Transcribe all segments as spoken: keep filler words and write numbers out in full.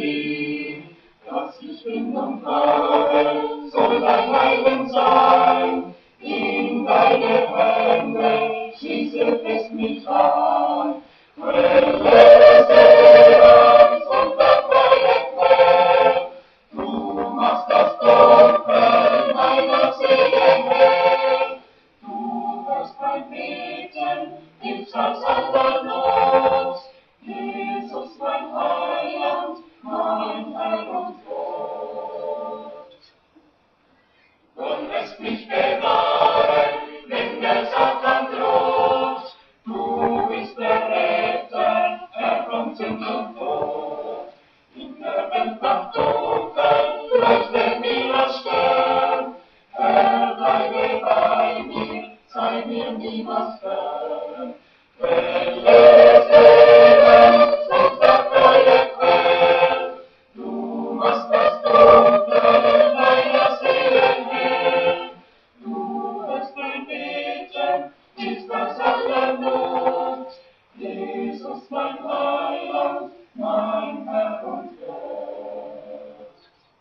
dir, dass ich Wind und Farbe soll dein Heilen sein. In deine Hände schließe fest mich an. Quelle des Lebens und der freie Quell, du machst das Dunkel meiner Seele hell. Du hörst mein Beten, hilfst aus aller Not. Jesus, mein Heiland, mein Herr und Gott. Und lässt mich bewahren, wenn der Satan droht. Du bist der Retter, er kommt in den Tod. In der Welt macht dunkel, leuchtet mir das Stern. Herr, bleibe bei mir, sei mir niemals fern. Quelle des Lebens und der freie Quell, du machst das Dunkel meiner Seele hell. Du hörst mein Beten, hilfst aus aller Not. Jesus, mein Heiland, mein Herr und Gott.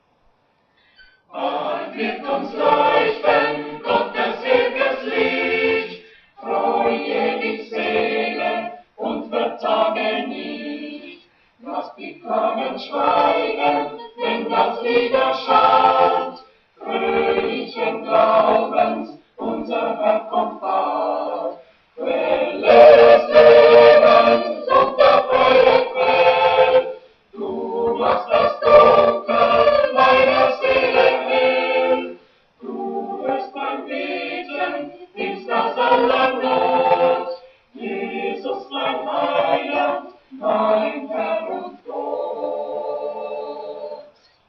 Wann wird uns leuchten Gottes ewiges Licht? Freue die Seele und vertage nicht. Lass die Flammen schweigen, wenn das Lied erschallt. Fröhlichen Glaubens, unser Herr kommt bald. Quelle des Lebens und der freie Quell, du machst das Dunkel meiner Seele hell. Du hörst mein Beten, hilfst aus aller Not. Jesus, mein Heiland, mein Herr und Gott.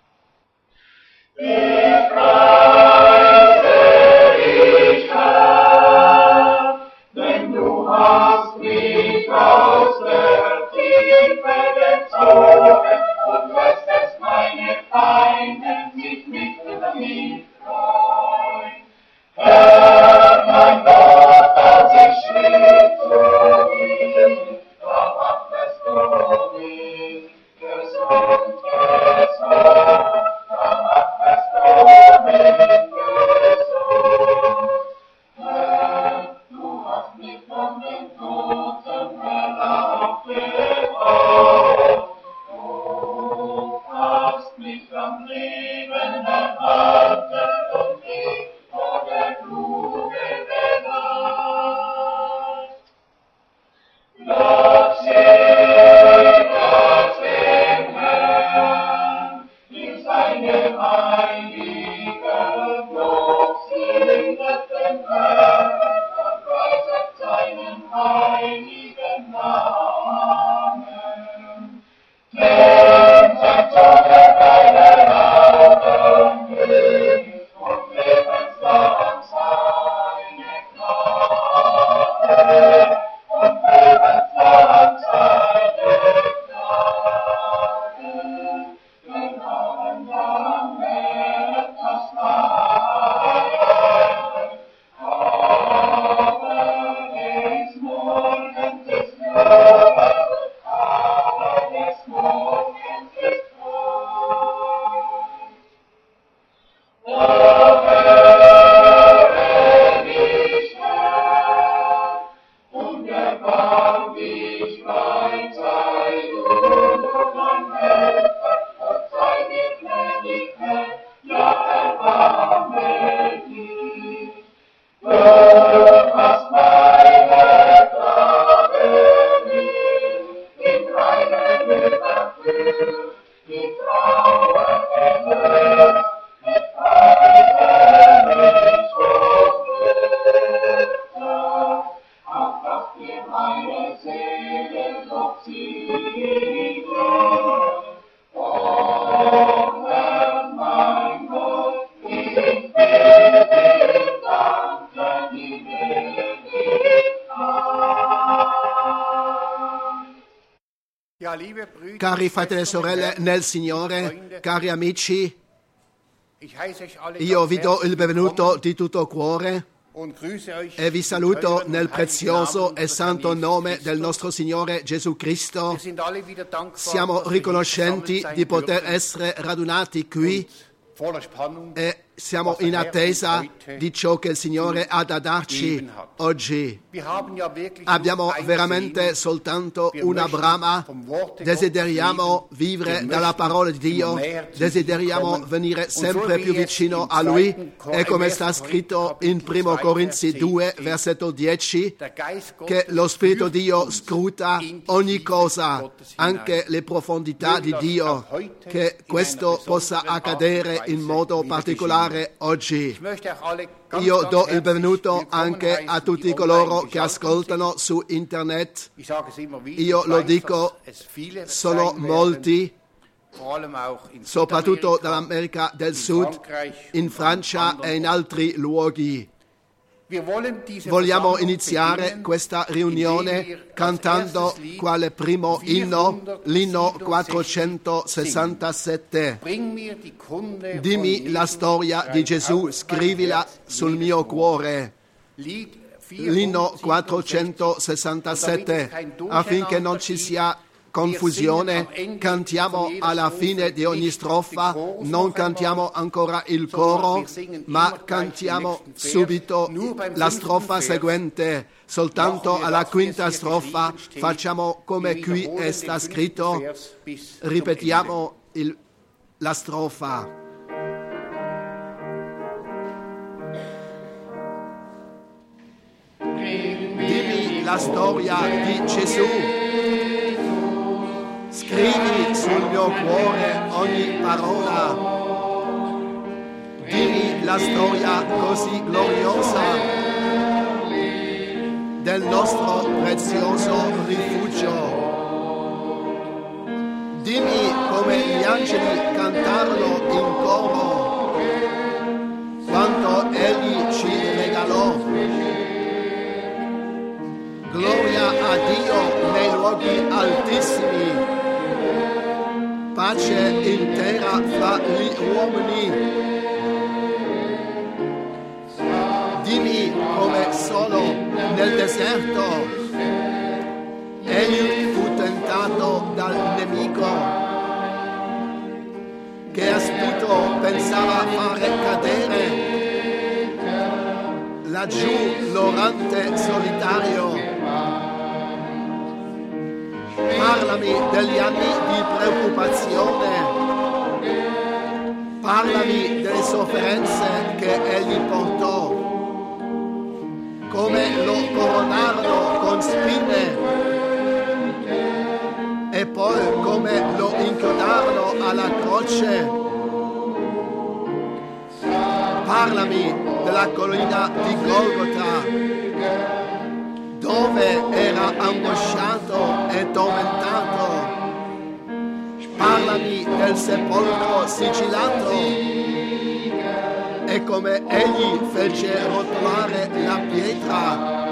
Ich preise dich, Herr, denn du hast mich aus der Tiefe gezogen und lässt es meine Feinde sich nicht über mich freuen. Herr, mein Gott, als ich schrie zu dir, da machtest du mich gesund, gesund, da machtest du mich gesund. Herr, du hast mich von den Toten heraufgebracht, du hast mich am Leben erhalten und mich vor der Blume bewahrt. Gott segnet den Herrn, in seinem heiligen Lob segnet den Herrn und preiset seinen heiligen Namen. Denn sein Zorn deine Augen ist und lebenslang seine Gnade. Und lebenslang seine Gnade. Den Armen damit das Heil. Aber des Morgens ist Jubel, aber des Morgens ist Freude. O höre mich, Herr, und erbarm dich mein, sei du mein Helfer, und sei mir gnädig, Herr, ja erbarme dich. Du hast meine Klage nicht in reinen überführt, die Trauer erlöst, mit Freuden mich hochgebracht. Auch dass dir meine Seele Lob singt. O Herr, mein Gott, ich will dir danken, die Ewigkeit. Cari fratelli e sorelle nel Signore, cari amici, io vi do il benvenuto di tutto cuore e vi saluto nel prezioso e santo nome del nostro Signore Gesù Cristo. Siamo riconoscenti di poter essere radunati qui e siamo in attesa di ciò che il Signore ha da darci oggi. Abbiamo veramente soltanto una brama, desideriamo vivere dalla parola di Dio, desideriamo venire sempre più vicino a Lui e come sta scritto in primo Corinzi due, versetto dieci, che lo Spirito di Dio scruta ogni cosa, anche le profondità di Dio, che questo possa accadere in modo particolare oggi. Io do il benvenuto anche a tutti coloro che ascoltano su internet. Io lo dico, sono molti, soprattutto dall'America del Sud, in Francia e in altri luoghi. Vogliamo iniziare questa riunione cantando quale primo inno, l'inno quattrocentosessantasette. Dimmi la storia di Gesù, scrivila sul mio cuore. L'inno quattrocentosessantasette, affinché non ci sia confusione, cantiamo alla fine di ogni strofa, non cantiamo ancora il coro, ma cantiamo subito la strofa seguente. Soltanto alla quinta strofa facciamo come qui è sta scritto, ripetiamo il, la strofa. Dimmi la storia di Gesù. Scrivi sul mio cuore ogni parola, dimmi la storia così gloriosa del nostro prezioso rifugio. Dimmi come gli angeli cantarono in coro, quanto Egli ci regalò. Gloria a Dio nei luoghi altissimi, pace intera fra gli uomini. Dimmi come solo nel deserto egli fu tentato dal nemico, che astuto pensava fare cadere laggiù l'orante solitario. Parlami degli anni di preoccupazione, parlami delle sofferenze che egli portò, come lo coronarono con spine e poi come lo inchiodarono alla croce. Parlami della collina di Golgota, dove era angosciato e tormentato. Parlami del sepolcro sigillato e come egli fece rotolare la pietra.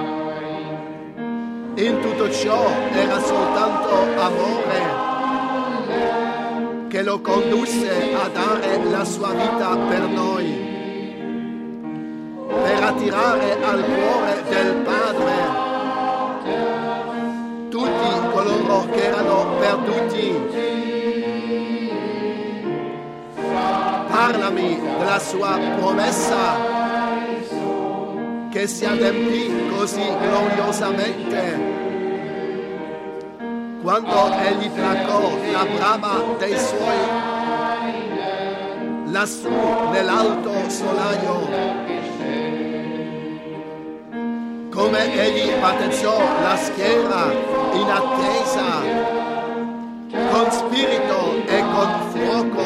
In tutto ciò era soltanto amore che lo condusse a dare la sua vita per noi, per attirare al cuore del Padre tutti coloro che erano perduti. Parlami della sua promessa che si adempì così gloriosamente quando egli placò la brama dei suoi lassù nell'alto solaio. Come egli battezzò la schiera in attesa, con spirito e con fuoco,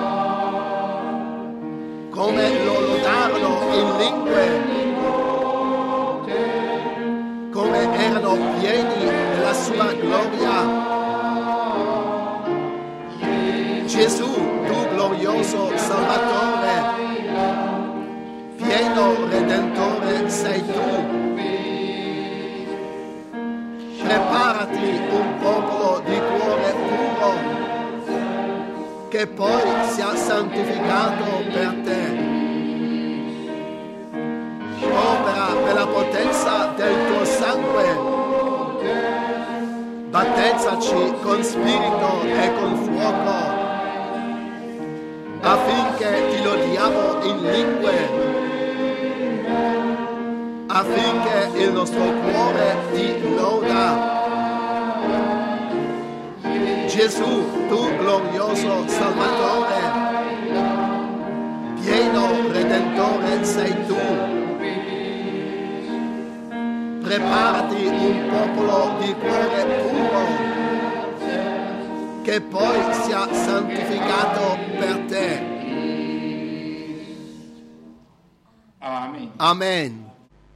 come lo lodarono in lingue, come erano pieni della sua gloria. Gesù, tu glorioso Salvatore, pieno Redentore sei tu. Preparati un popolo di cuore puro, che poi sia santificato per te. Opera nella potenza del tuo sangue. Battezzaci con spirito e con fuoco, affinché ti lodiamo in lingue, affinché il nostro cuore ti loda. Gesù, tu glorioso Salvatore, pieno Redentore sei tu. Preparati un popolo di cuore puro, che poi sia santificato per te. Amen. Amen.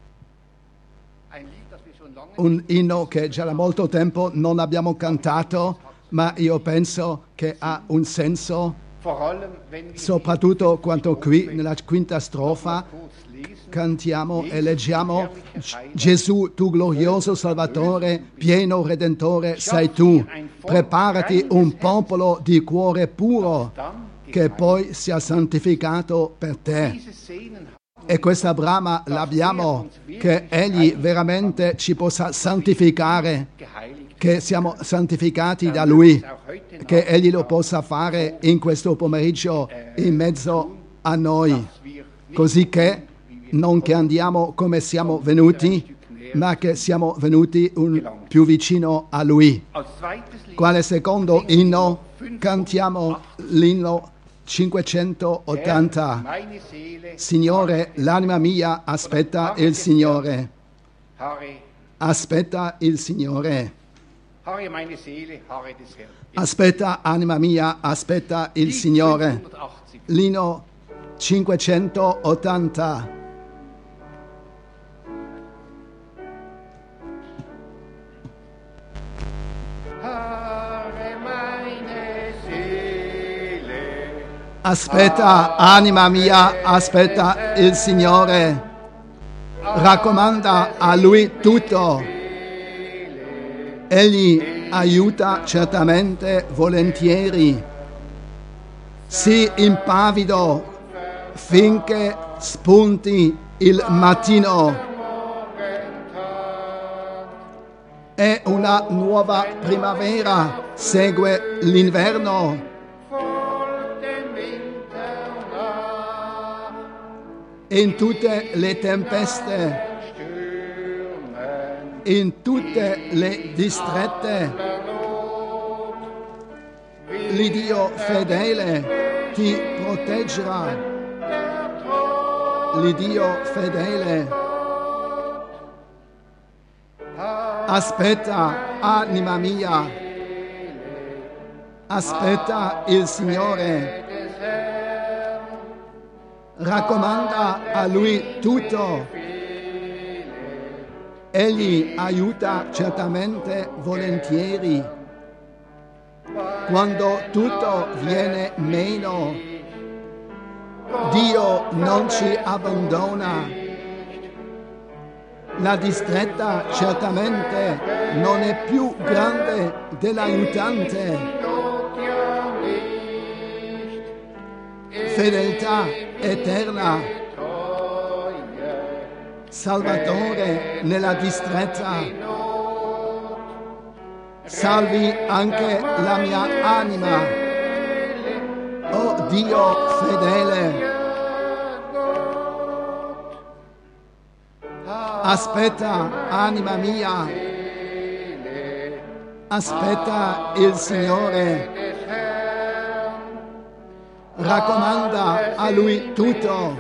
Un inno che già da molto tempo non abbiamo cantato, ma io penso che ha un senso, soprattutto quando qui nella quinta strofa cantiamo e leggiamo: Gesù, tu glorioso Salvatore, pieno Redentore sei tu. Preparati un popolo di cuore puro, che poi sia santificato per te. E questa brama l'abbiamo, che Egli veramente ci possa santificare, che siamo santificati da Lui, che Egli lo possa fare in questo pomeriggio in mezzo a noi, così che non che andiamo come siamo venuti, ma che siamo venuti un più vicino a Lui. Quale secondo inno cantiamo l'inno cinquecentottanta. Signore, l'anima mia aspetta il Signore. Aspetta il Signore. Aspetta, anima mia, aspetta il Signore. L'inno cinquecentottanta. Aspetta, anima mia, aspetta il Signore. Raccomanda a Lui tutto. Egli aiuta certamente volentieri. Sii impavido finché spunti il mattino. È una nuova primavera, segue l'inverno. In tutte le tempeste, in tutte le distrette, l'Iddio fedele ti proteggerà. L'Iddio fedele. Aspetta, anima mia, aspetta il Signore. Raccomanda a Lui tutto. Egli aiuta certamente volentieri. Quando tutto viene meno, Dio non ci abbandona. La distretta certamente non è più grande dell'aiutante. Fedeltà eterna, Salvatore nella distretta. Salvi anche la mia anima, oh Dio fedele. Aspetta, anima mia, aspetta il Signore. Raccomanda a Lui tutto.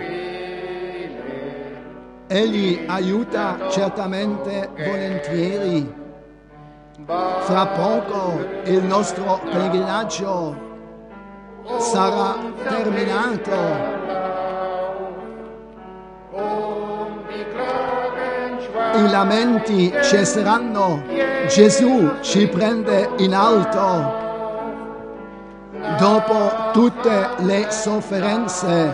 Egli aiuta certamente volentieri. Fra poco il nostro pellegrinaggio sarà terminato. I lamenti cesseranno. Gesù ci prende in alto. Dopo tutte le sofferenze,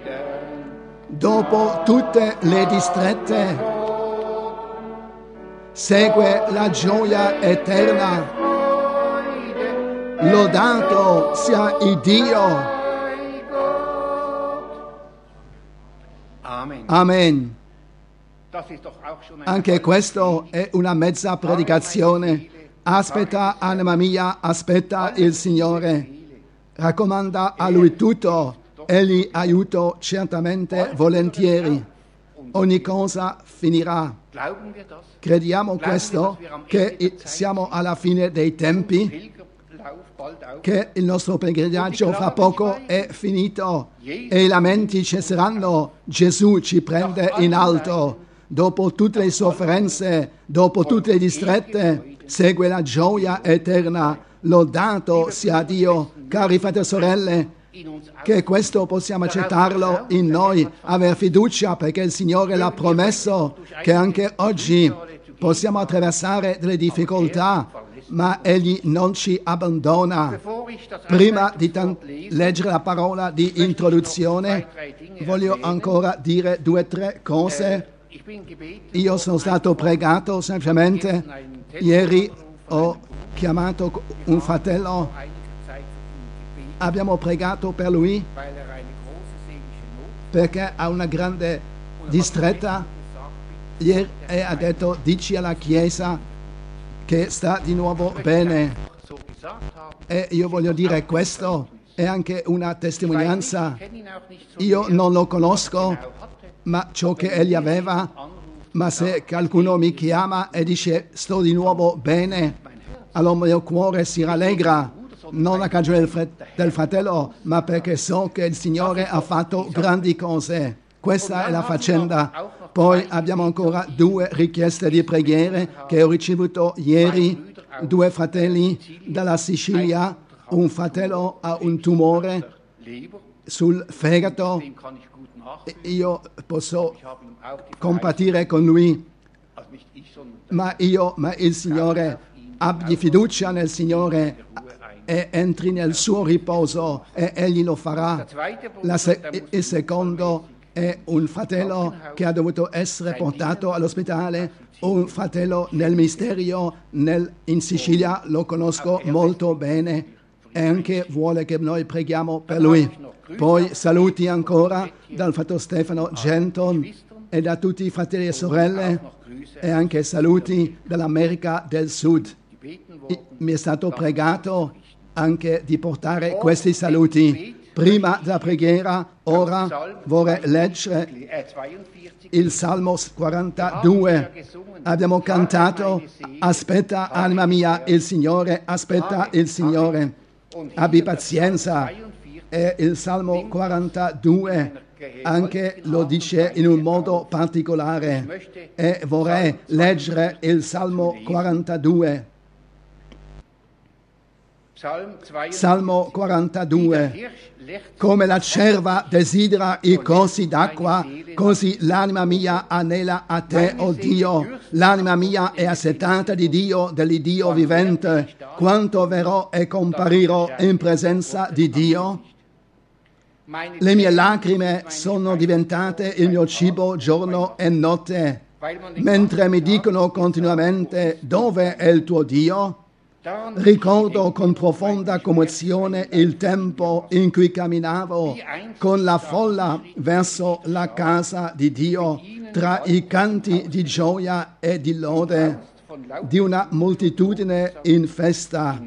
dopo tutte le distrette, segue la gioia eterna. Lodato sia il Dio. Amen. Amen. Anche questo è una mezza predicazione. Aspetta, anima mia, aspetta il Signore. Raccomanda a Lui tutto. Egli aiuta certamente volentieri. Ogni cosa finirà. Crediamo questo, che siamo alla fine dei tempi, che il nostro pellegrinaggio fra poco è finito e i lamenti cesseranno. Gesù ci prende in alto. Dopo tutte le sofferenze, dopo tutte le distrette, segue la gioia eterna. Lodato sia Dio. Cari fratelli e sorelle, che questo possiamo accettarlo in noi, avere fiducia perché il Signore l'ha promesso, che anche oggi possiamo attraversare delle difficoltà, ma Egli non ci abbandona. Prima di tan- leggere la parola di introduzione, voglio ancora dire due o tre cose. Io sono stato pregato semplicemente, ieri ho chiamato un fratello, abbiamo pregato per lui perché ha una grande distretta ieri e ha detto dici alla Chiesa che sta di nuovo bene, e io voglio dire questo è anche una testimonianza. Io non lo conosco, ma ciò che egli aveva, ma se qualcuno mi chiama e dice sto di nuovo bene, allora il mio cuore si rallegra, non a causa del, fr- del fratello, ma perché so che il Signore ha fatto grandi cose. Questa è la faccenda. Poi abbiamo ancora due richieste di preghiere che ho ricevuto ieri, due fratelli dalla Sicilia, un fratello ha un tumore sul fegato. Io posso compatire con lui, ma io, ma il Signore, abbi fiducia nel Signore e entri nel suo riposo e Egli lo farà. La se- il secondo è un fratello che ha dovuto essere portato all'ospedale, un fratello nel ministero nel, in Sicilia, lo conosco molto bene e anche vuole che noi preghiamo per lui. Poi saluti ancora dal fratello Stefano Genton e da tutti i fratelli e sorelle, e anche saluti dall'America del Sud. I, mi è stato pregato anche di portare questi saluti. Prima della preghiera, ora vorrei leggere il Salmo quarantadue. Abbiamo cantato aspetta anima mia il Signore, aspetta il Signore, abbi pazienza. E il Salmo quarantadue anche lo dice in un modo particolare, e vorrei leggere il Salmo quarantadue. Salmo quarantadue. Come la cerva desidera i corsi d'acqua, così l'anima mia anela a te, o Dio. L'anima mia è assetata di Dio, dell'Iddio vivente. Quanto verrò e comparirò in presenza di Dio? Le mie lacrime sono diventate il mio cibo giorno e notte, mentre mi dicono continuamente dove è il tuo Dio? Ricordo con profonda commozione il tempo in cui camminavo con la folla verso la casa di Dio, tra i canti di gioia e di lode di una moltitudine in festa.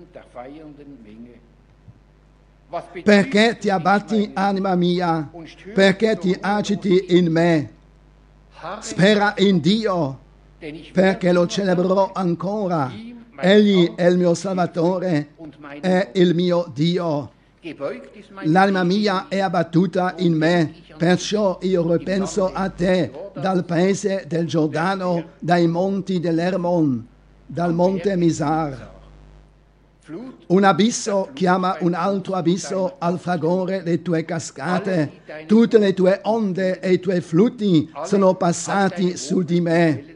Perché ti abbatti, anima mia? Perché ti agiti in me? Spera in Dio, perché lo celebrerò ancora. Egli è il mio Salvatore, è il mio Dio. L'anima mia è abbattuta in me, perciò io ripenso a te dal paese del Giordano, dai monti dell'Ermon, dal monte Misar. Un abisso chiama un altro abisso al fragore le tue cascate. Tutte le tue onde e i tuoi flutti sono passati su di me.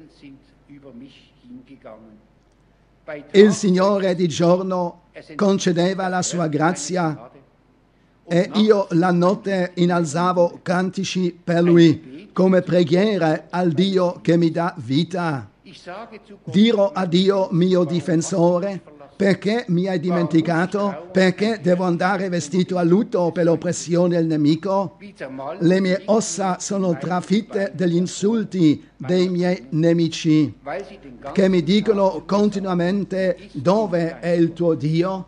Il Signore di giorno concedeva la sua grazia e io la notte innalzavo cantici per Lui come preghiera al Dio che mi dà vita. Dirò a Dio mio difensore, Perché mi hai dimenticato? Perché devo andare vestito a lutto per l'oppressione del nemico? Le mie ossa sono trafitte dagli insulti dei miei nemici, che mi dicono continuamente: dove è il tuo Dio?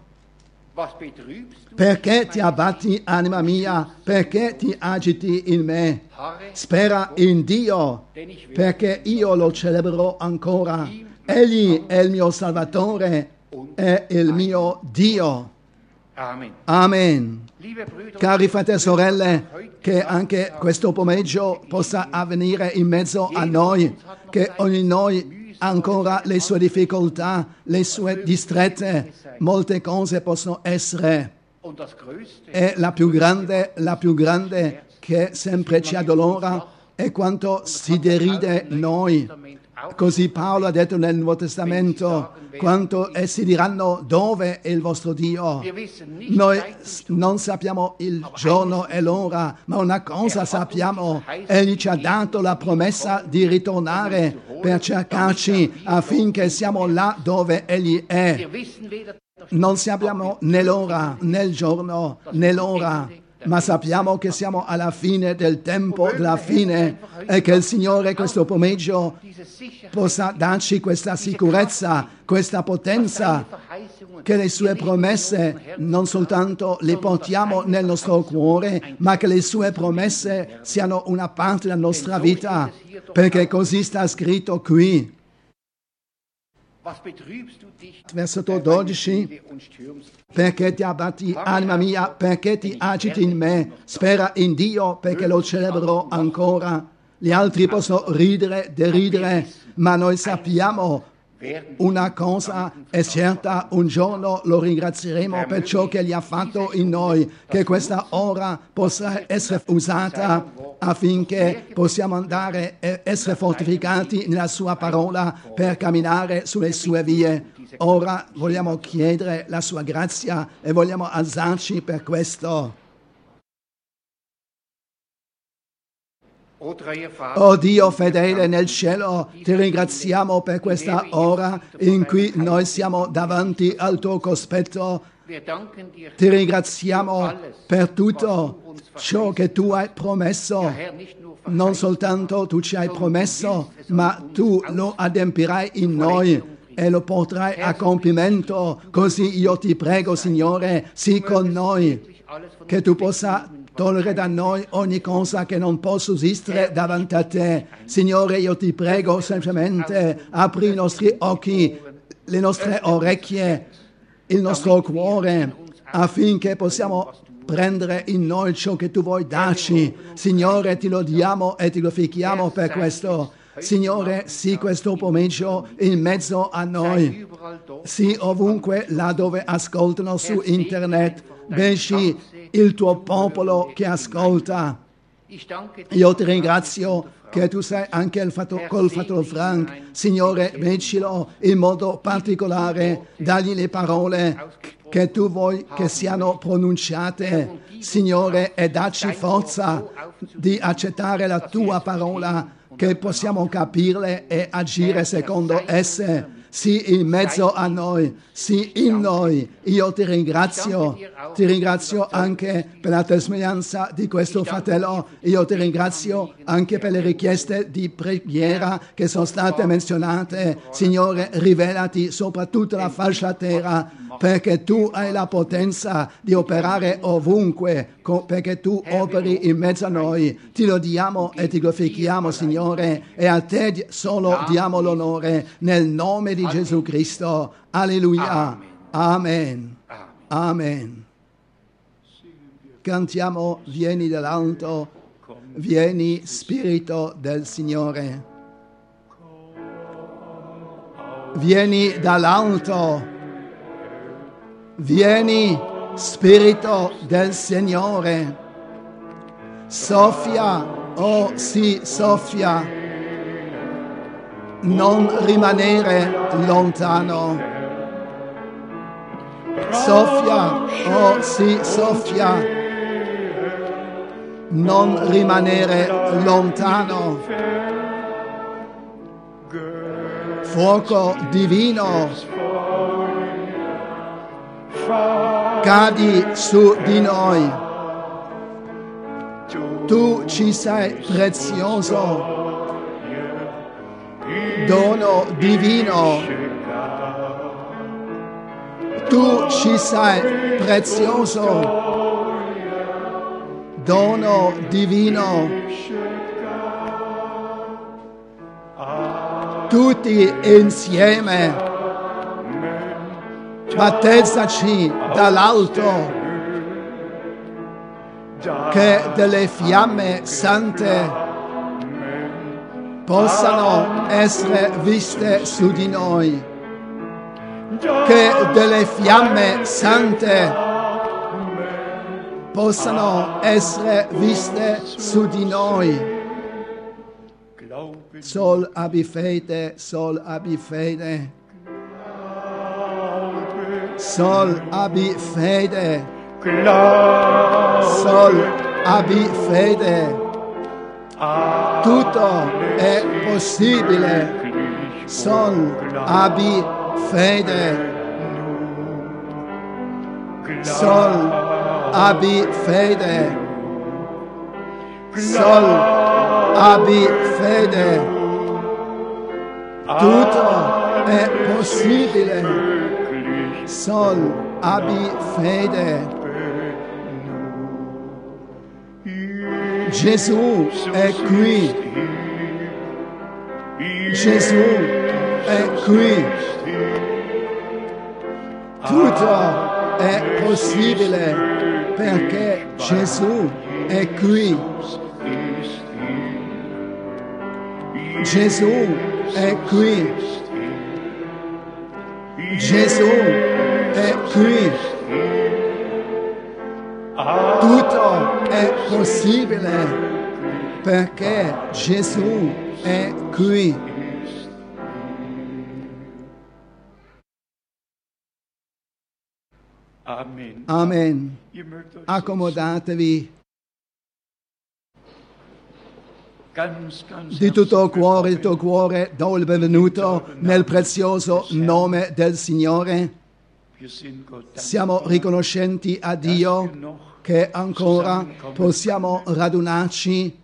Perché ti abbatti, anima mia? Perché ti agiti in me? Spera in Dio, perché io lo celebrerò ancora. Egli è il mio Salvatore, è il mio Dio. Amen. Cari fratelli e sorelle, che anche questo pomeriggio possa avvenire in mezzo a noi, che ognuno di noi ha ancora le sue difficoltà, le sue distrette, molte cose possono essere. E la più grande, la più grande che sempre ci addolora è quanto si deride noi. Così Paolo ha detto nel Nuovo Testamento, quanto essi diranno: dove è il vostro Dio? Noi non sappiamo il giorno e l'ora, ma una cosa sappiamo: Egli ci ha dato la promessa di ritornare per cercarci affinché siamo là dove Egli è. Non sappiamo né l'ora, né il giorno, né l'ora, ma sappiamo che siamo alla fine del tempo della fine e che il Signore questo pomeriggio possa darci questa sicurezza, questa potenza, che le sue promesse non soltanto le portiamo nel nostro cuore, ma che le sue promesse siano una parte della nostra vita, perché così sta scritto qui. Versetto dodici: perché ti abbatti, anima mia, perché ti agiti in me? Spera in Dio, perché lo celebrerò ancora. Gli altri possono ridere, deridere, ma noi sappiamo una cosa è certa: un giorno lo ringrazieremo per ciò che gli ha fatto in noi, che questa ora possa essere usata affinché possiamo andare e essere fortificati nella sua parola per camminare sulle sue vie. Ora vogliamo chiedere la sua grazia e vogliamo alzarci per questo. Oh Dio fedele nel cielo, ti ringraziamo per questa ora in cui noi siamo davanti al tuo cospetto. Ti ringraziamo per tutto ciò che tu hai promesso. Non soltanto tu ci hai promesso, ma tu lo adempirai in noi e lo porterai a compimento. Così io ti prego, Signore, sii con noi, che tu possa togliere da noi ogni cosa che non può sussistere davanti a te. Signore, io ti prego semplicemente, apri i nostri occhi, le nostre orecchie, il nostro cuore, affinché possiamo prendere in noi ciò che tu vuoi darci. Signore, ti lodiamo e ti glorifichiamo per questo. Signore, sii questo pomeriggio in mezzo a noi, sii ovunque là dove ascoltano su internet, benci il tuo popolo che ascolta. Io ti ringrazio che tu sei anche il fatto, col fratello Frank. Signore, bencilo in modo particolare, dagli le parole che tu vuoi che siano pronunciate, Signore, e dacci forza di accettare la tua parola, che possiamo capirle e agire secondo esse. Sii in mezzo a noi, sii in noi. Io ti ringrazio, ti ringrazio anche per la testimonianza di questo fratello. Io ti ringrazio anche per le richieste di preghiera che sono state menzionate. Signore, rivelati soprattutto la falsa terra, perché tu hai la potenza di operare ovunque, perché tu operi in mezzo a noi. Ti lodiamo e ti glorifichiamo, Signore, e a te solo diamo l'onore nel nome di Gesù Cristo. Alleluia. Amen. Amen. Cantiamo: vieni dall'alto, vieni Spirito del Signore. Vieni dall'alto. Vieni, Spirito del Signore. Soffia, oh sì, soffia. Non rimanere lontano. Soffia, oh sì, soffia. Non rimanere lontano. Fuoco divino. cadi su di noi. Tu ci sei prezioso, dono divino. Tu ci sei prezioso, dono divino. Tutti insieme, battezzaci dall'alto, che delle fiamme sante possano essere viste su di noi, che delle fiamme sante possano essere viste su di noi. Sol abbi fede, sol abbi fede, sol abbi fede, sol abbi fede. Tutto è possibile. Sol abbi fede. Sol abbi fede. Sol abbi fede. Tutto è possibile. Sol abbi fede. Gesù è qui. Gesù è qui. Tutto è possibile perché Gesù è qui. Gesù è qui. Gesù è qui. Tutto è possibile perché Gesù è qui. Amen. Accomodatevi. Di tutto cuore, di tutto cuore, do il benvenuto nel prezioso nome del Signore. Siamo riconoscenti a Dio che ancora possiamo radunarci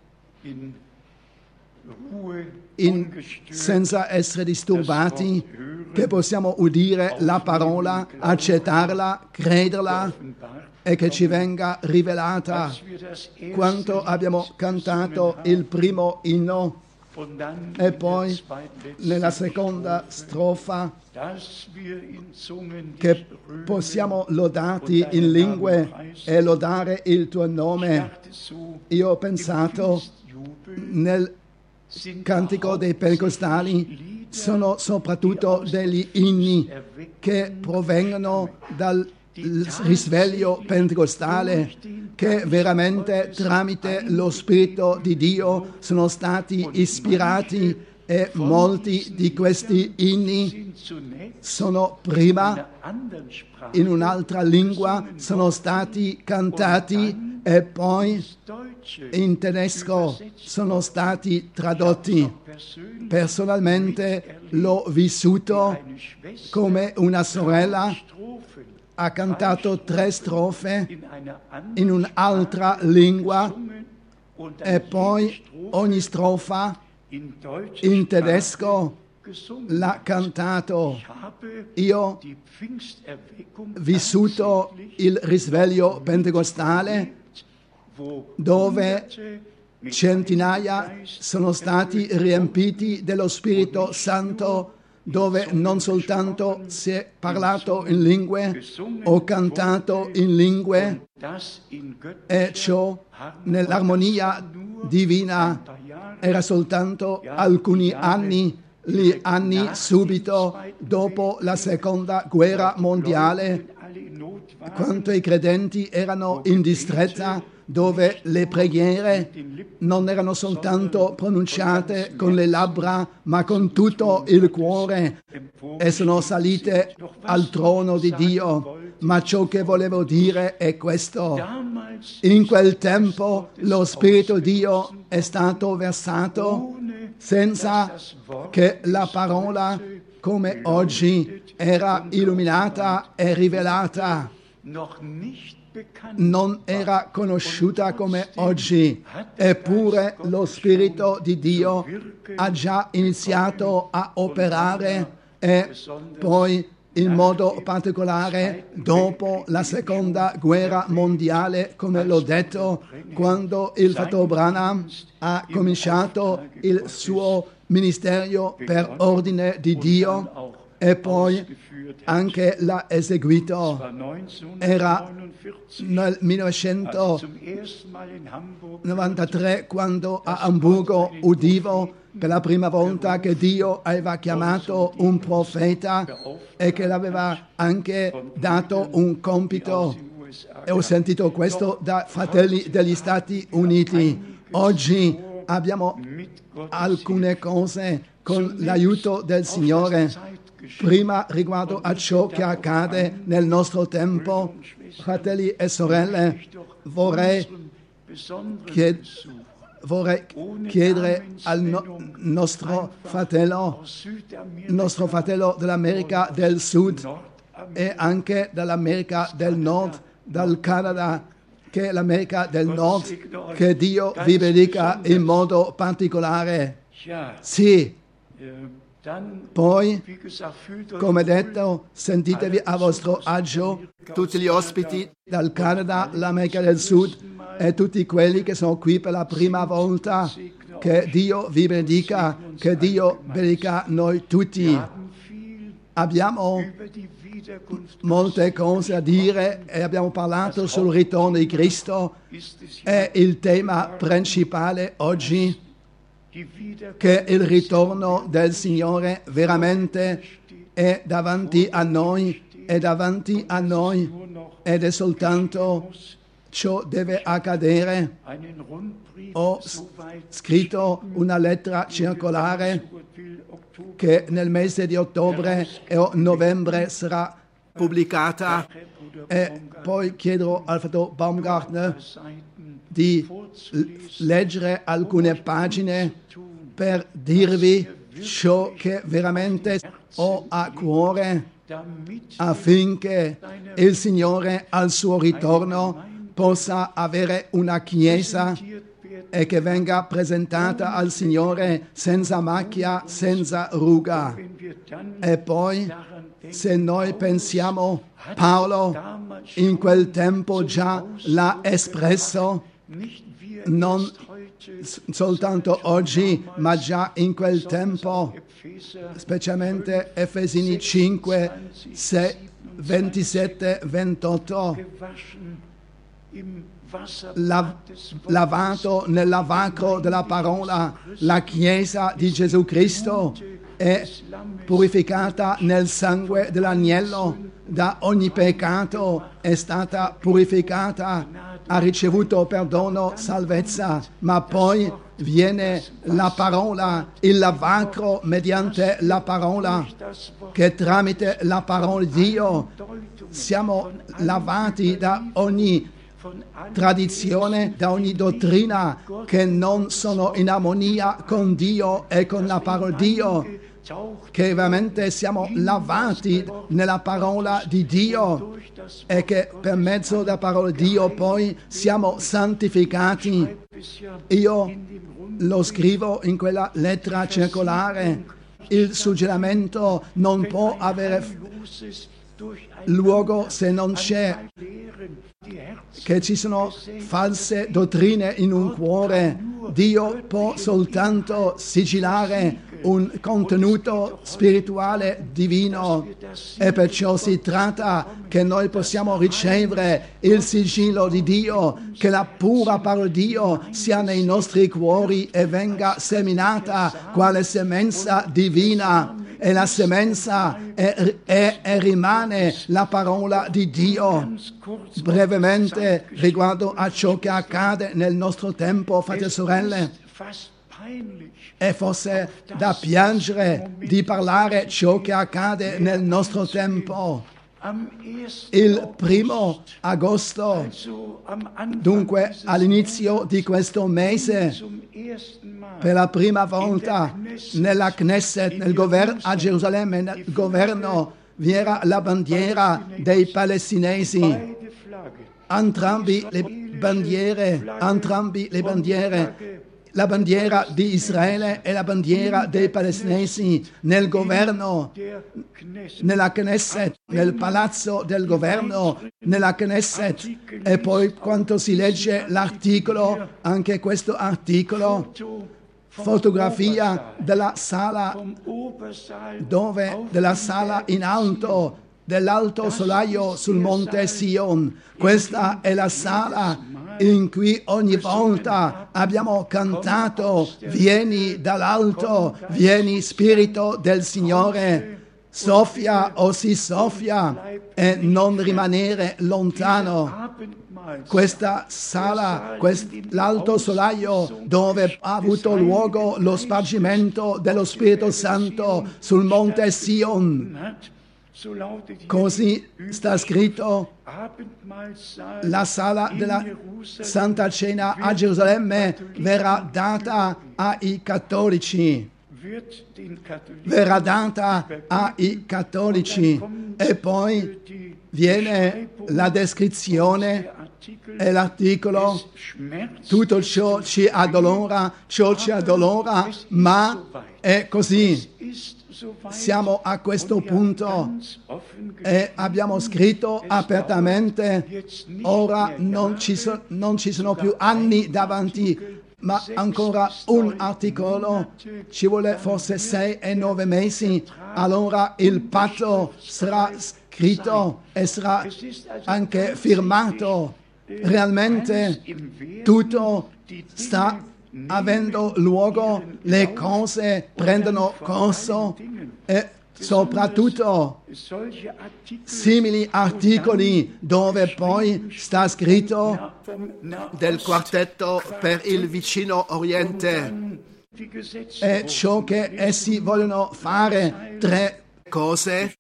in, senza essere disturbati, che possiamo udire la parola, accettarla, crederla e che ci venga rivelata. Quanto abbiamo cantato il primo inno e poi nella seconda strofa che possiamo lodarti in lingue e lodare il tuo nome. Io ho pensato nel cantico dei Pentecostali sono soprattutto degli inni che provengono dal risveglio pentecostale, che veramente tramite lo Spirito di Dio sono stati ispirati, e molti di questi inni sono prima in un'altra lingua, sono stati cantati e poi in tedesco sono stati tradotti. Personalmente l'ho vissuto come una sorella. Ha cantato tre strofe in un'altra lingua e poi ogni strofa in tedesco l'ha cantato. Io ho vissuto il risveglio pentecostale dove centinaia sono stati riempiti dello Spirito Santo, dove non soltanto si è parlato in lingue o cantato in lingue, e ciò nell'armonia divina era soltanto alcuni anni, gli anni subito dopo la seconda guerra mondiale, quando i credenti erano in distretta, dove le preghiere non erano soltanto pronunciate con le labbra, ma con tutto il cuore, e sono salite al trono di Dio. Ma ciò che volevo dire è questo: in quel tempo lo Spirito di Dio è stato versato senza che la parola come oggi era illuminata e rivelata, non era conosciuta come oggi, eppure lo Spirito di Dio ha già iniziato a operare e poi in modo particolare dopo la seconda guerra mondiale, come l'ho detto, quando il fratello Branham ha cominciato il suo ministero per ordine di Dio e poi anche l'ha eseguito. Era nel millenovecentonovantatré quando a Amburgo udivo per la prima volta che Dio aveva chiamato un profeta e che l'aveva anche dato un compito. E ho sentito questo da fratelli degli Stati Uniti. Oggi abbiamo alcune cose con l'aiuto del Signore. Prima riguardo a ciò che accade nel nostro tempo, fratelli e sorelle, vorrei chied- vorrei chiedere al no- nostro fratello, nostro fratello dell'America del Sud e anche dell'America del Nord, dal Canada, che l'America del Nord, che Dio vi benedica in modo particolare. Sì. Poi, come detto, sentitevi a vostro agio, tutti gli ospiti dal Canada, l'America del Sud e tutti quelli che sono qui per la prima volta. Che Dio vi benedica, che Dio benedica noi tutti. Abbiamo molte cose a dire e abbiamo parlato sul ritorno di Cristo. È il tema principale oggi, che il ritorno del Signore veramente è davanti a noi, è davanti a noi ed è soltanto ciò deve accadere. Ho scritto una lettera circolare che nel mese di ottobre e novembre sarà pubblicata e poi chiedo al fratello Baumgartner di leggere alcune pagine per dirvi ciò che veramente ho a cuore affinché il Signore al suo ritorno possa avere una chiesa e che venga presentata al Signore senza macchia, senza ruga. E poi, se noi pensiamo, Paolo in quel tempo già l'ha espresso, non soltanto oggi, ma già in quel tempo, specialmente Efesini cinque, ventisette, ventotto, La, lavato nel lavacro della parola, la Chiesa di Gesù Cristo è purificata nel sangue dell'agnello, da ogni peccato è stata purificata, ha ricevuto perdono, salvezza, ma poi viene la parola, il lavacro mediante la parola, che tramite la parola di Dio siamo lavati da ogni tradizione, da ogni dottrina che non sono in armonia con Dio e con la parola di Dio, che veramente siamo lavati nella parola di Dio e che per mezzo della parola di Dio poi siamo santificati. Io lo scrivo in quella lettera circolare, il suggerimento non può avere luogo se non c'è che ci sono false dottrine in un cuore. Dio può soltanto sigillare un contenuto spirituale divino e perciò si tratta che noi possiamo ricevere il sigillo di Dio, che la pura parola di Dio sia nei nostri cuori e venga seminata quale semenza divina. E la semenza è, è, è rimane la parola di Dio. Brevemente riguardo a ciò che accade nel nostro tempo, fratelli e sorelle, è forse da piangere di parlare ciò che accade nel nostro tempo. il primo agosto, dunque all'inizio di questo mese, per la prima volta nella Knesset, nel governo, a Gerusalemme, nel governo, vi era la bandiera dei palestinesi. Entrambi le bandiere, entrambi le bandiere, la bandiera di Israele e la bandiera dei palestinesi nel governo, nella Knesset, nel palazzo del governo, nella Knesset. E poi quando si legge l'articolo, anche questo articolo, fotografia della sala dove, della sala in alto, dell'alto solaio sul monte Sion. Questa è la sala in cui ogni volta abbiamo cantato: vieni dall'alto, vieni Spirito del Signore, soffia o si soffia e non rimanere lontano. Questa sala, quest, l'alto solaio dove ha avuto luogo lo spargimento dello Spirito Santo sul monte Sion. Così sta scritto: la sala della Santa Cena a Gerusalemme verrà data ai cattolici. Verrà data ai cattolici. E poi viene la descrizione e l'articolo: tutto ciò ci addolora, ciò ci addolora, ma è così. Siamo a questo punto e abbiamo scritto apertamente: ora non ci, so, non ci sono più anni davanti, ma ancora un articolo, ci vuole forse sei e nove mesi, allora il patto sarà scritto e sarà anche firmato. Realmente tutto sta avendo luogo, le cose prendono corso e soprattutto simili articoli dove poi sta scritto del quartetto per il vicino Oriente e ciò che essi vogliono fare, tre cose.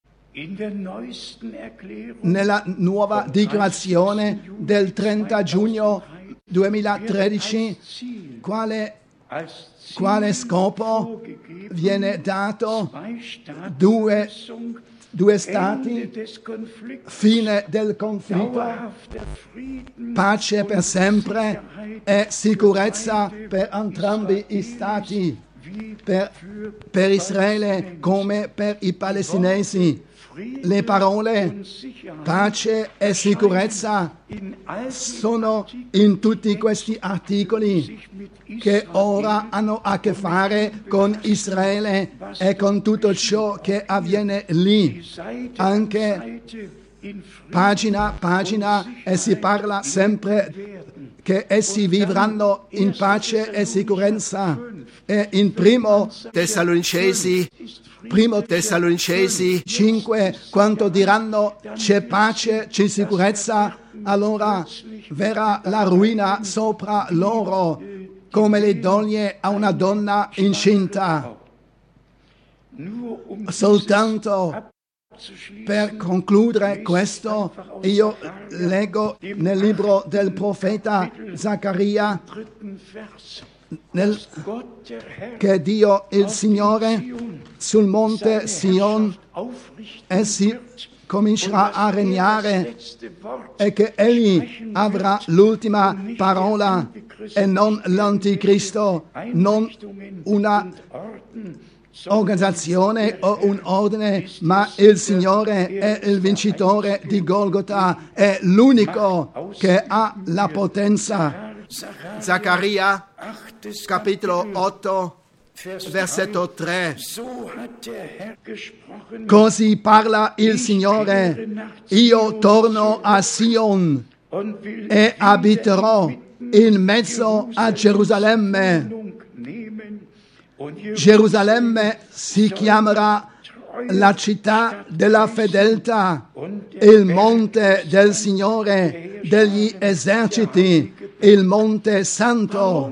Nella nuova dichiarazione del trenta giugno duemilatredici, quale, quale scopo viene dato? Due, due stati, fine del conflitto, pace per sempre e sicurezza per entrambi i stati, per, per Israele come per i palestinesi. Le parole pace e sicurezza sono in tutti questi articoli che ora hanno a che fare con Israele e con tutto ciò che avviene lì. Anche pagina pagina e si parla sempre che essi vivranno in pace e sicurezza. E in primo Tessalonicesi Primo Tessalonicesi cinque, quando diranno c'è pace, c'è sicurezza, allora verrà la ruina sopra loro, come le doglie a una donna incinta. Soltanto per concludere questo, io leggo nel libro del profeta Zaccaria Nel, che Dio, il Signore, sul monte Sion e si comincerà a regnare e che Egli avrà l'ultima parola e non l'anticristo, non una organizzazione o un ordine, ma il Signore è il vincitore di Golgota, è l'unico che ha la potenza. Zaccaria, capitolo otto, versetto tre. Così parla il Signore: io torno a Sion e abiterò in mezzo a Gerusalemme. Gerusalemme si chiamerà la città della fedeltà, il monte del Signore degli eserciti, il monte santo.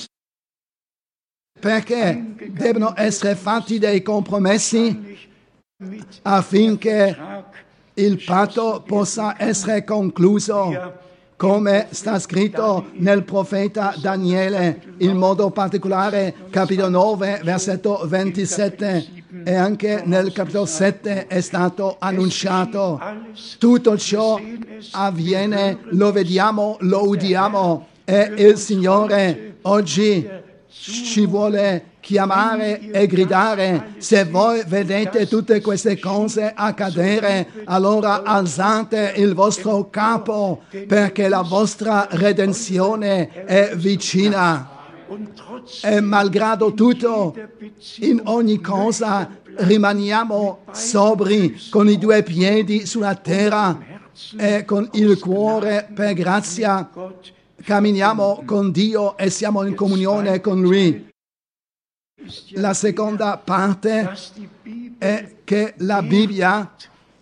Perché devono essere fatti dei compromessi? affinché il patto possa essere concluso, come sta scritto nel profeta Daniele, in modo particolare capitolo nove, versetto ventisette, e anche nel capitolo sette è stato annunciato. Tutto ciò avviene, lo vediamo, lo udiamo, e il Signore oggi ci vuole chiamare e gridare: se voi vedete tutte queste cose accadere, allora alzate il vostro capo, perché la vostra redenzione è vicina. E malgrado tutto, in ogni cosa rimaniamo sobri, con i due piedi sulla terra e con il cuore per grazia camminiamo con Dio e siamo in comunione con Lui. La seconda parte è che la Bibbia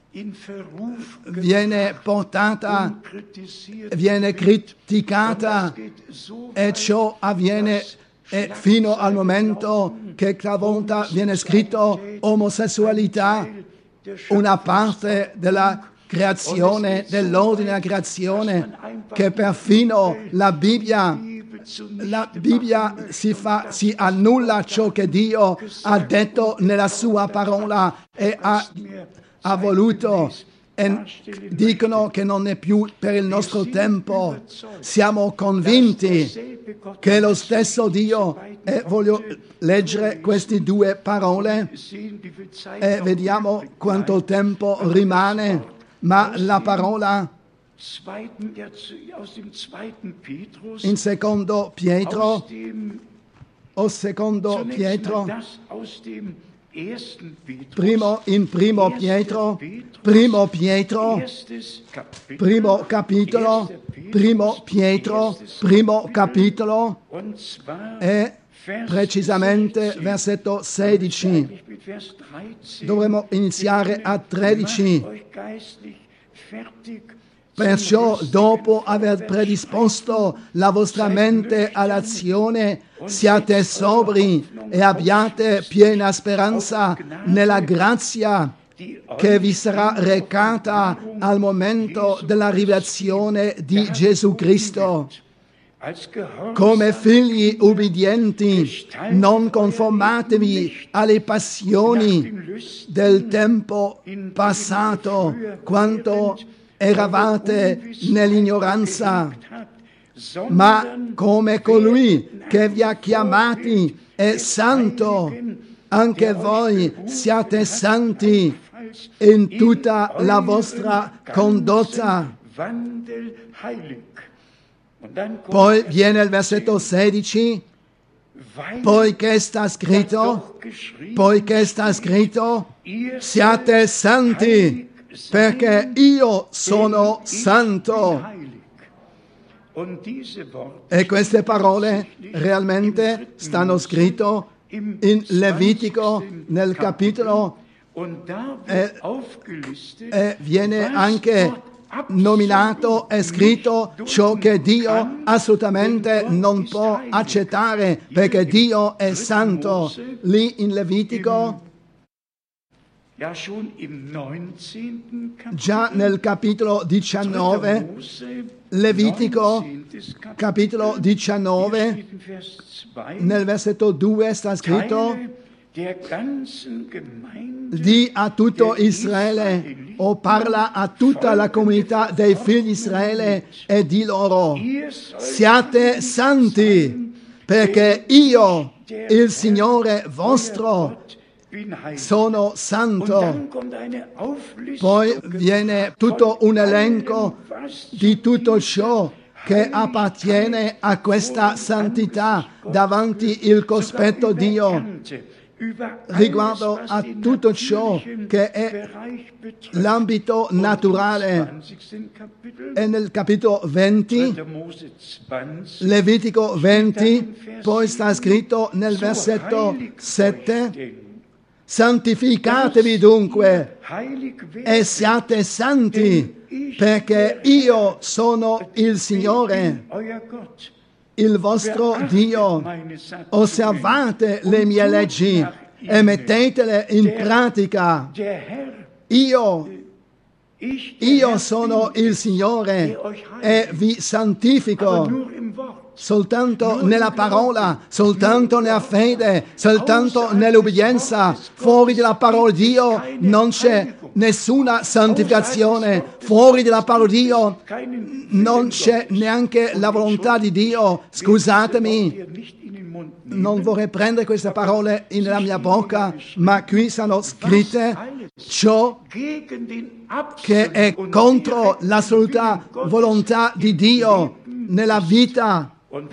viene portata, viene criticata, e ciò avviene e fino al momento che talvolta viene scritto omosessualità, una parte della creazione, dell'ordine della creazione, che perfino la Bibbia La Bibbia si, fa, si annulla ciò che Dio ha detto nella sua parola e ha, ha voluto, e dicono che non è più per il nostro tempo. Siamo convinti che lo stesso Dio, e voglio leggere queste due parole e vediamo quanto tempo rimane, ma la parola in secondo Pietro, o secondo Pietro, primo, in primo Pietro, primo Pietro, primo capitolo, primo Pietro, primo capitolo, e precisamente versetto sedici. Dovremmo iniziare a tredici. Perciò, dopo aver predisposto la vostra mente all'azione, siate sobri e abbiate piena speranza nella grazia che vi sarà recata al momento della rivelazione di Gesù Cristo. Come figli ubbidienti, non conformatevi alle passioni del tempo passato, quanto eravate nell'ignoranza, ma come colui che vi ha chiamati è santo, anche voi siate santi in tutta la vostra condotta. Poi viene il versetto sedici, poiché sta scritto, poiché sta scritto, siate santi, perché io sono santo. E queste parole realmente stanno scritte in Levitico nel capitolo, e, e viene anche nominato e scritto ciò che Dio assolutamente non può accettare, perché Dio è santo. Lì in Levitico, già nel capitolo diciannove, Levitico, capitolo diciannove, nel versetto due sta scritto: di a tutto Israele, o parla a tutta la comunità dei figli di Israele, e di loro: siate santi, perché io, il Signore vostro, sono santo. Poi viene tutto un elenco di tutto ciò che appartiene a questa santità davanti il cospetto Dio, riguardo a tutto ciò che è l'ambito naturale. E nel capitolo venti, Levitico venti, poi sta scritto nel versetto sette: santificatevi dunque e siate santi, perché io sono il Signore, il vostro Dio. Osservate le mie leggi e mettetele in pratica. Io, io sono il Signore e vi santifico. Soltanto nella parola, soltanto nella fede, soltanto nell'obbedienza. Fuori dalla parola di Dio non c'è nessuna santificazione. Fuori dalla parola di Dio non c'è neanche la volontà di Dio. Scusatemi, non vorrei prendere queste parole nella mia bocca, ma qui sono scritte ciò che è contro l'assoluta volontà di Dio nella vita.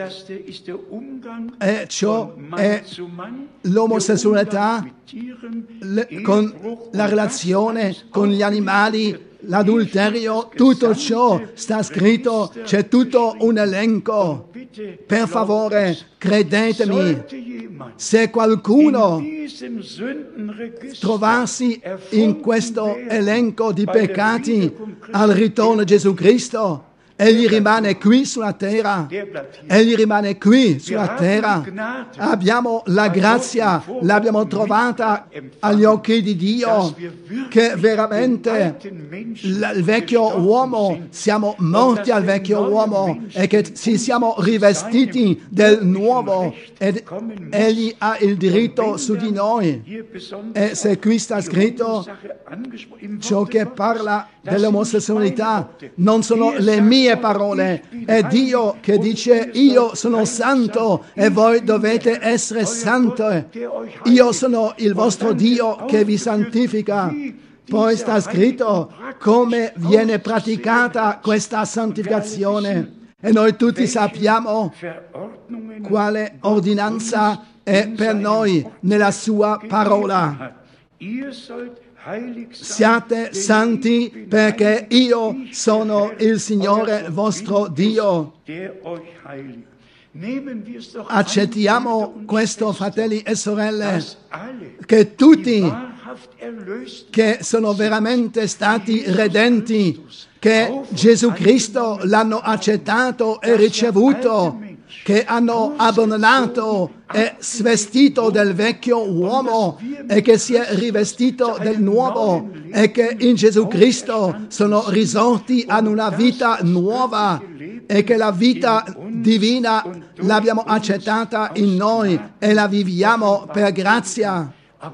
E ciò è l'omosessualità le, con la relazione con gli animali, l'adulterio, tutto ciò sta scritto, c'è tutto un elenco. Per favore, credetemi, se qualcuno trovasse in questo elenco di peccati al ritorno di Gesù Cristo, egli rimane qui sulla terra, egli rimane qui sulla terra. Abbiamo la grazia, l'abbiamo trovata agli occhi di Dio, che veramente il vecchio uomo, siamo morti al vecchio uomo e che ci siamo rivestiti del nuovo ed egli ha il diritto su di noi. E se qui sta scritto ciò che parla dell'omosessualità, non sono le mie parole, è Dio che dice io sono santo e voi dovete essere santi. Io sono il vostro Dio che vi santifica. Poi sta scritto come viene praticata questa santificazione e noi tutti sappiamo quale ordinanza è per noi nella sua parola. Siate santi perché io sono il Signore vostro Dio. Accettiamo questo, fratelli e sorelle, che tutti che sono veramente stati redenti, che Gesù Cristo l'hanno accettato e ricevuto, che hanno abbandonato e svestito del vecchio uomo e che si è rivestito del nuovo e che in Gesù Cristo sono risorti ad una vita nuova e che la vita divina l'abbiamo accettata in noi e la viviamo per grazia.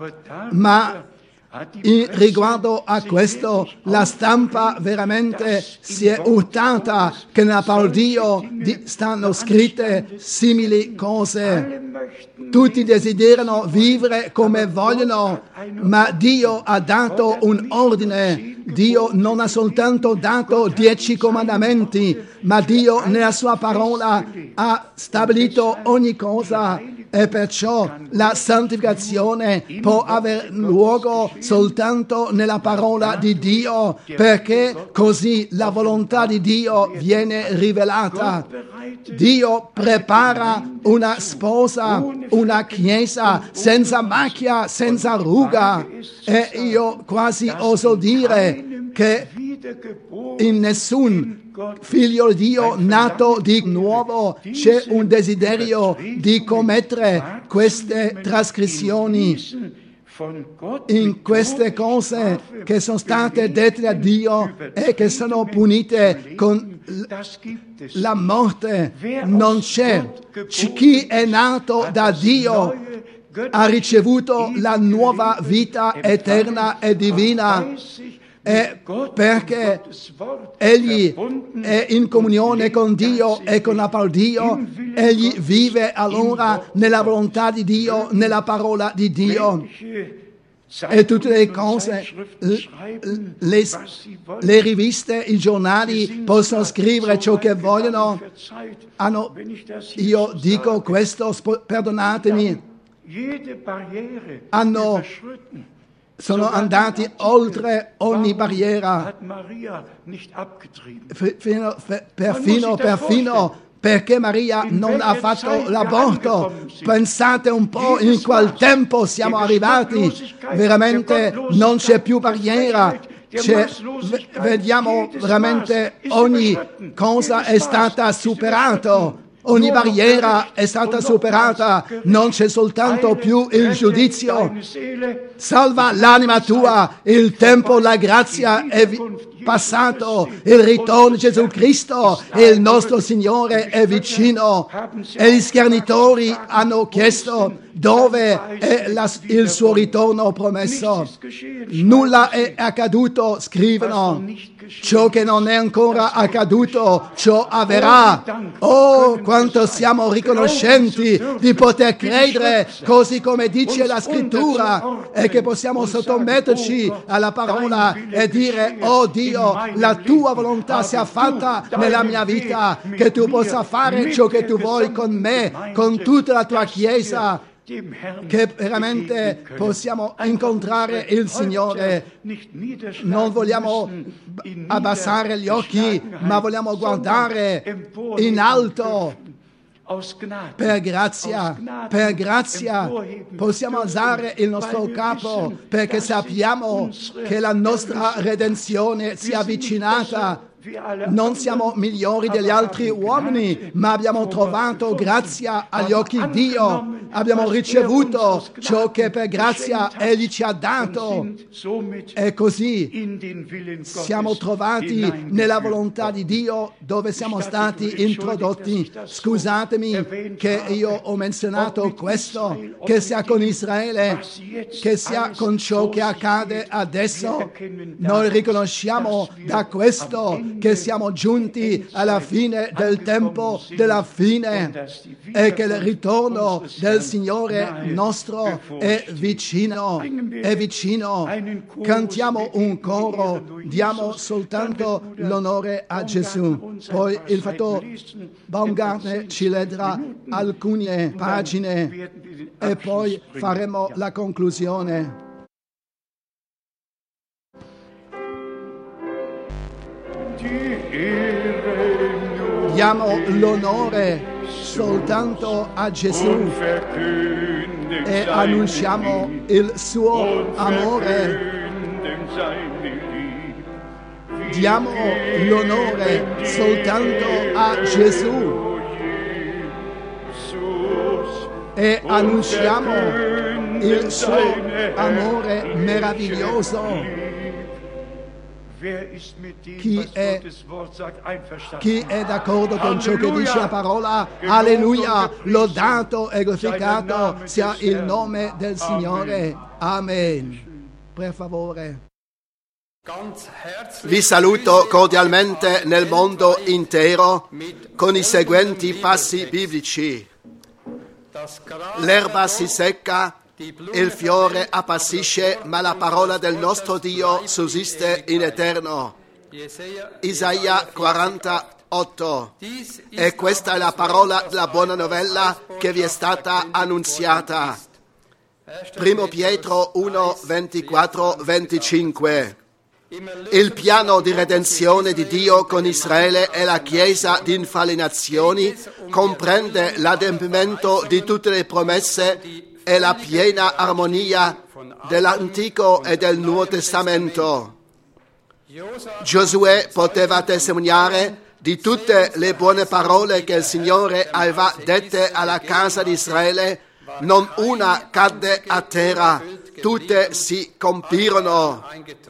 Ma in riguardo a questo, la stampa veramente si è urtata che nella parola di Dio stanno scritte simili cose. Tutti desiderano vivere come vogliono, ma Dio ha dato un ordine. Dio non ha soltanto dato dieci comandamenti, ma Dio nella sua parola ha stabilito ogni cosa. E perciò la santificazione può avere luogo soltanto nella parola di Dio, perché così la volontà di Dio viene rivelata. Dio prepara una sposa, una chiesa senza macchia, senza ruga. E io quasi oso dire che in nessun figlio di Dio nato di nuovo c'è un desiderio di commettere queste trasgressioni in queste cose che sono state dette da Dio e che sono punite con la morte. Non c'è. Chi è nato da Dio ha ricevuto la nuova vita eterna e divina. E perché egli è in comunione con Dio e con la parola di Dio, egli vive allora nella volontà di Dio, nella parola di Dio. E tutte le cose, le, le riviste, i giornali possono scrivere ciò che vogliono. Hanno, io dico questo, perdonatemi, hanno sono andati oltre ogni barriera, perfino, perfino, perfino perché Maria non ha fatto l'aborto. Pensate un po' in qual tempo siamo arrivati, veramente non c'è più barriera, c'è, vediamo veramente ogni cosa è stata superata. Ogni barriera è stata superata, non c'è soltanto più il giudizio. Salva l'anima tua, il tempo, la grazia è passato, il ritorno di Gesù Cristo, il nostro Signore è vicino. E gli schernitori hanno chiesto dove è la, il suo ritorno promesso. Nulla è accaduto, scrivono. Ciò che non è ancora accaduto, ciò avverrà. Oh, quanto siamo riconoscenti di poter credere, così come dice la Scrittura, e che possiamo sottometterci alla parola e dire: oh Dio, la tua volontà sia fatta nella mia vita, che tu possa fare ciò che tu vuoi con me, con tutta la tua Chiesa, che veramente possiamo incontrare il Signore. Non vogliamo abbassare gli occhi, ma vogliamo guardare in alto. Per grazia, per grazia possiamo alzare il nostro capo, perché sappiamo che la nostra redenzione si è avvicinata. Non siamo migliori degli altri uomini, ma abbiamo trovato grazia agli occhi di Dio. Abbiamo ricevuto ciò che per grazia Egli ci ha dato. E così siamo trovati nella volontà di Dio, dove siamo stati introdotti. Scusatemi che io ho menzionato questo, che sia con Israele, che sia con ciò che accade adesso. Noi riconosciamo da questo che siamo giunti alla fine del tempo della fine e che il ritorno del Signore nostro è vicino, è vicino. Cantiamo un coro, diamo soltanto l'onore a Gesù. Poi il fattore Baumgartner ci leggerà alcune pagine e poi faremo la conclusione. Diamo l'onore soltanto a Gesù e annunciamo il suo amore. Diamo l'onore soltanto a Gesù e annunciamo il suo amore meraviglioso. Chi è, chi è d'accordo con ciò che dice la parola? Alleluia, lodato e glorificato sia il nome del Signore. Amen. Per favore. Vi saluto cordialmente nel mondo intero con i seguenti passi biblici. L'erba si secca, il fiore appassisce, ma la parola del nostro Dio sussiste in eterno. Isaia quarantotto. E questa è la parola della buona novella che vi è stata annunziata. Primo Pietro uno, ventiquattro venticinque. Il piano di redenzione di Dio con Israele e la Chiesa di infà le nazioni comprende l'adempimento di tutte le promesse e la piena armonia dell'Antico e del Nuovo Testamento. Giosuè poteva testimoniare di tutte le buone parole che il Signore aveva dette alla casa di Israele. Non una cadde a terra, tutte si compirono.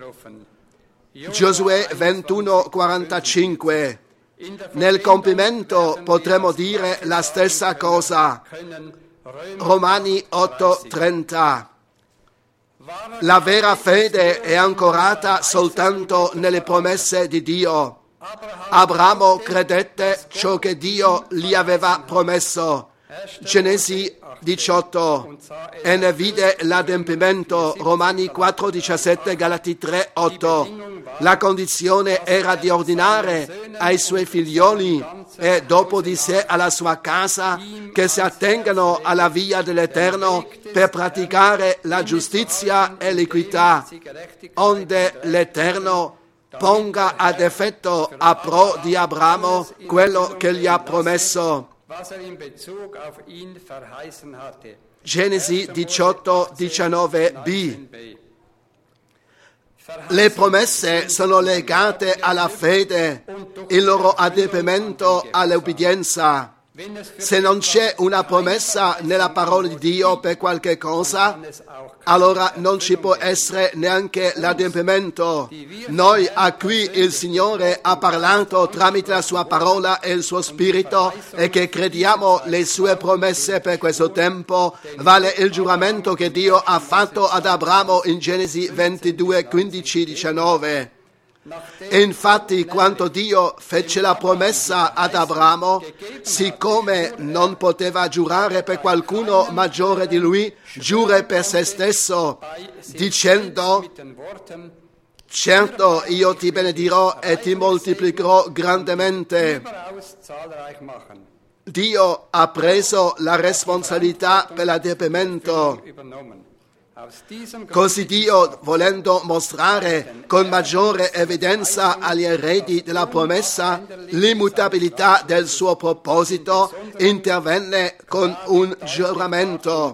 Giosuè ventuno quarantacinque. Nel compimento potremmo dire la stessa cosa. Romani otto trenta. La vera fede è ancorata soltanto nelle promesse di Dio. Abramo credette ciò che Dio gli aveva promesso. Genesi diciotto. E ne vide l'adempimento. Romani quattro diciassette, Galati tre otto. La condizione era di ordinare ai suoi figlioli e dopo di sé alla sua casa che si attengano alla via dell'Eterno per praticare la giustizia e l'equità, onde l'Eterno ponga ad effetto a pro di Abramo quello che gli ha promesso. Genesi diciotto diciannove b. Le promesse sono legate alla fede, il loro adempimento all'obbedienza. Se non c'è una promessa nella parola di Dio per qualche cosa, allora non ci può essere neanche l'adempimento. Noi a cui il Signore ha parlato tramite la sua parola e il suo spirito e che crediamo le sue promesse per questo tempo, vale il giuramento che Dio ha fatto ad Abramo in Genesi ventidue, quindici, diciannove. E infatti quando Dio fece la promessa ad Abramo, siccome non poteva giurare per qualcuno maggiore di lui, giura per se stesso, dicendo: certo io ti benedirò e ti moltiplicherò grandemente. Dio ha preso la responsabilità per l'adempimento. Così Dio, volendo mostrare con maggiore evidenza agli eredi della promessa l'immutabilità del suo proposito, intervenne con un giuramento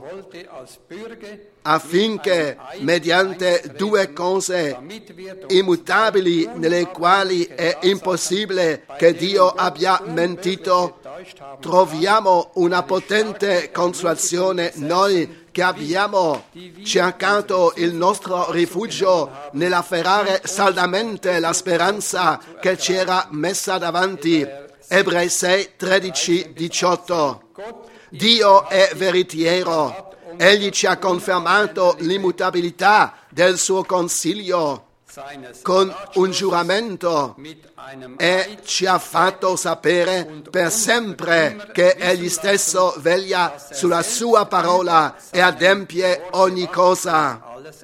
affinché, mediante due cose immutabili nelle quali è impossibile che Dio abbia mentito, troviamo una potente consolazione noi che abbiamo cercato il nostro rifugio nell'afferrare saldamente la speranza che ci era messa davanti. Ebrei sei, tredici, diciotto. Dio è veritiero. Egli ci ha confermato l'immutabilità del suo consiglio con un giuramento e ci ha fatto sapere per sempre che Egli stesso veglia sulla sua parola e adempie ogni cosa.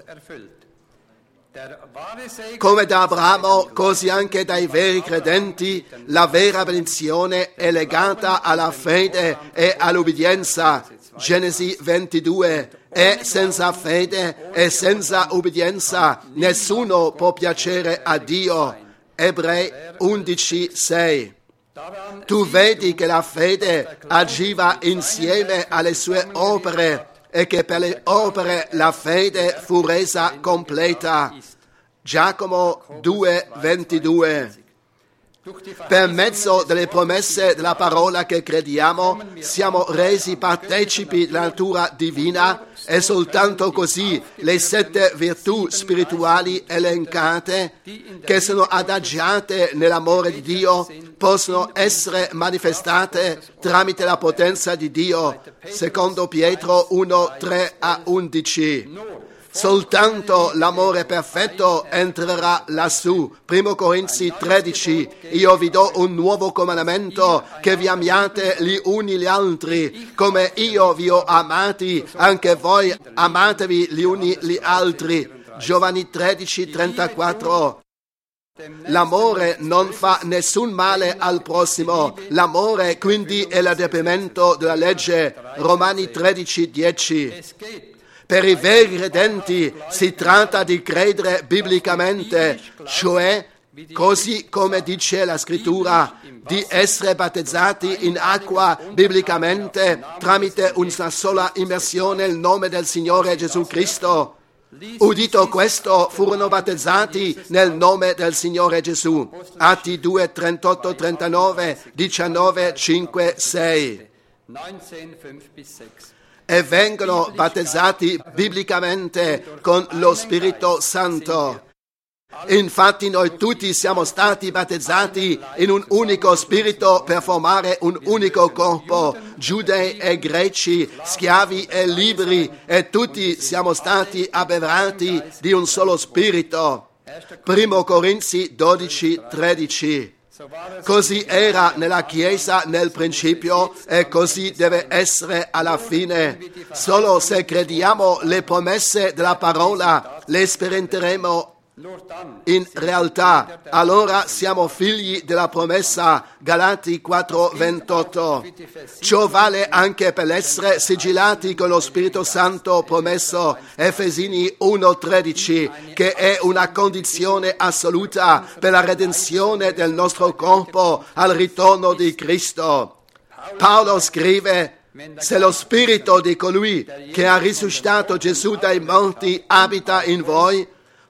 Come da Abramo, così anche dai veri credenti, la vera benedizione è legata alla fede e all'ubbidienza. Genesi ventidue. E senza fede e senza ubbidienza nessuno può piacere a Dio. Ebrei undici, sei. Tu vedi che la fede agiva insieme alle sue opere e che per le opere la fede fu resa completa. Giacomo due, ventidue. Per mezzo delle promesse della parola che crediamo, siamo resi partecipi della natura divina e soltanto così le sette virtù spirituali elencate, che sono adagiate nell'amore di Dio, possono essere manifestate tramite la potenza di Dio. Secondo Pietro uno, tre a undici. Soltanto l'amore perfetto entrerà lassù. Primo Corinzi tredici. Io vi do un nuovo comandamento, che vi amiate gli uni gli altri. Come io vi ho amati, anche voi amatevi gli uni gli altri. Giovanni tredici, trentaquattro. L'amore non fa nessun male al prossimo. L'amore quindi è l'adempimento della legge. Romani tredici, dieci. Per i veri credenti si tratta di credere biblicamente, cioè, così come dice la Scrittura, di essere battezzati in acqua biblicamente tramite una sola immersione nel nome del Signore Gesù Cristo. Udito questo, furono battezzati nel nome del Signore Gesù. Atti due, trentotto, trentanove, diciannove, cinque, sei. E vengono battezzati biblicamente con lo Spirito Santo. Infatti noi tutti siamo stati battezzati in un unico spirito per formare un unico corpo, giudei e greci, schiavi e liberi, e tutti siamo stati abbeverati di un solo spirito. Primo Corinzi dodici, tredici. Così era nella Chiesa nel principio e così deve essere alla fine. Solo se crediamo le promesse della parola, le sperimenteremo in realtà. Allora siamo figli della promessa. Galati quattro, ventotto. Ciò vale anche per l'essere sigillati con lo Spirito Santo promesso. Efesini uno, tredici, che è una condizione assoluta per la redenzione del nostro corpo al ritorno di Cristo. Paolo scrive: se lo spirito di colui che ha risuscitato Gesù dai morti abita in voi,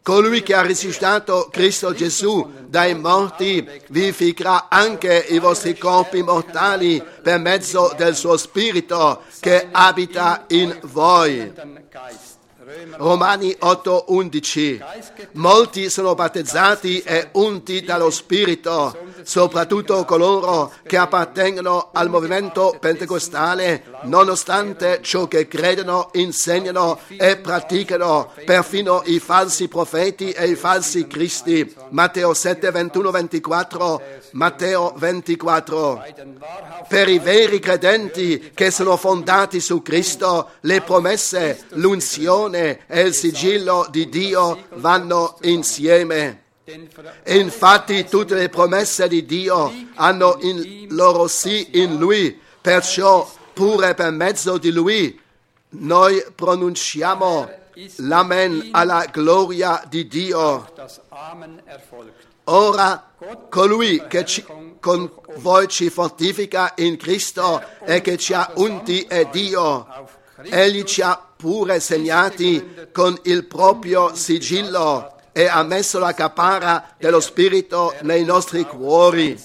Colui che ha risuscitato Cristo Gesù dai morti vivificherà anche i vostri corpi mortali per mezzo del suo Spirito che abita in voi. Romani otto undici. Molti sono battezzati e unti dallo Spirito, soprattutto coloro che appartengono al movimento pentecostale, nonostante ciò che credono, insegnano e praticano, perfino i falsi profeti e i falsi cristi. Matteo sette, ventuno, ventiquattro, Matteo ventiquattro. Per i veri credenti che sono fondati su Cristo, le promesse, l'unzione e il sigillo di Dio vanno insieme. E infatti tutte le promesse di Dio hanno il loro sì in Lui, perciò pure per mezzo di Lui noi pronunciamo l'Amen alla gloria di Dio. Ora colui che ci, con voi ci fortifica in Cristo e che ci ha unti è Dio. Egli ci ha pure segnati con il proprio sigillo e ha messo la caparra dello Spirito nei nostri cuori.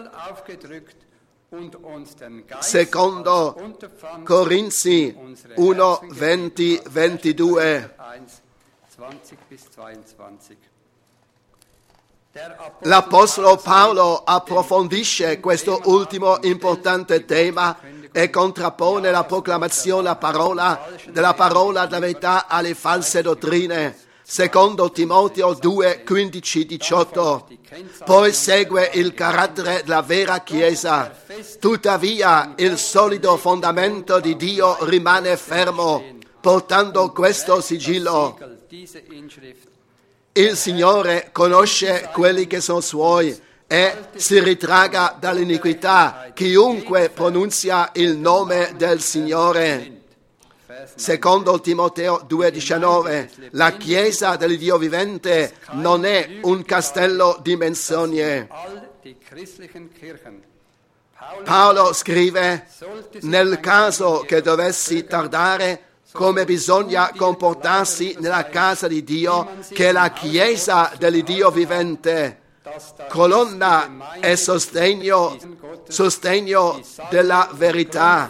Secondo Corinzi uno, venti, ventidue. L'Apostolo Paolo approfondisce questo ultimo importante tema e contrappone la proclamazione la parola, della parola della verità alle false dottrine. Secondo Timoteo due, quindici, diciotto. Poi segue il carattere della vera Chiesa. Tuttavia il solido fondamento di Dio rimane fermo, portando questo sigillo. Il Signore conosce quelli che sono suoi e si ritragga dall'iniquità chiunque pronunzia il nome del Signore. Secondo Timoteo due, diciannove, la Chiesa dell'Iddio vivente non è un castello di menzogne. Paolo scrive: nel caso che dovessi tardare, come bisogna comportarsi nella casa di Dio, che è la Chiesa dell'Iddio vivente, colonna e sostegno, sostegno della verità.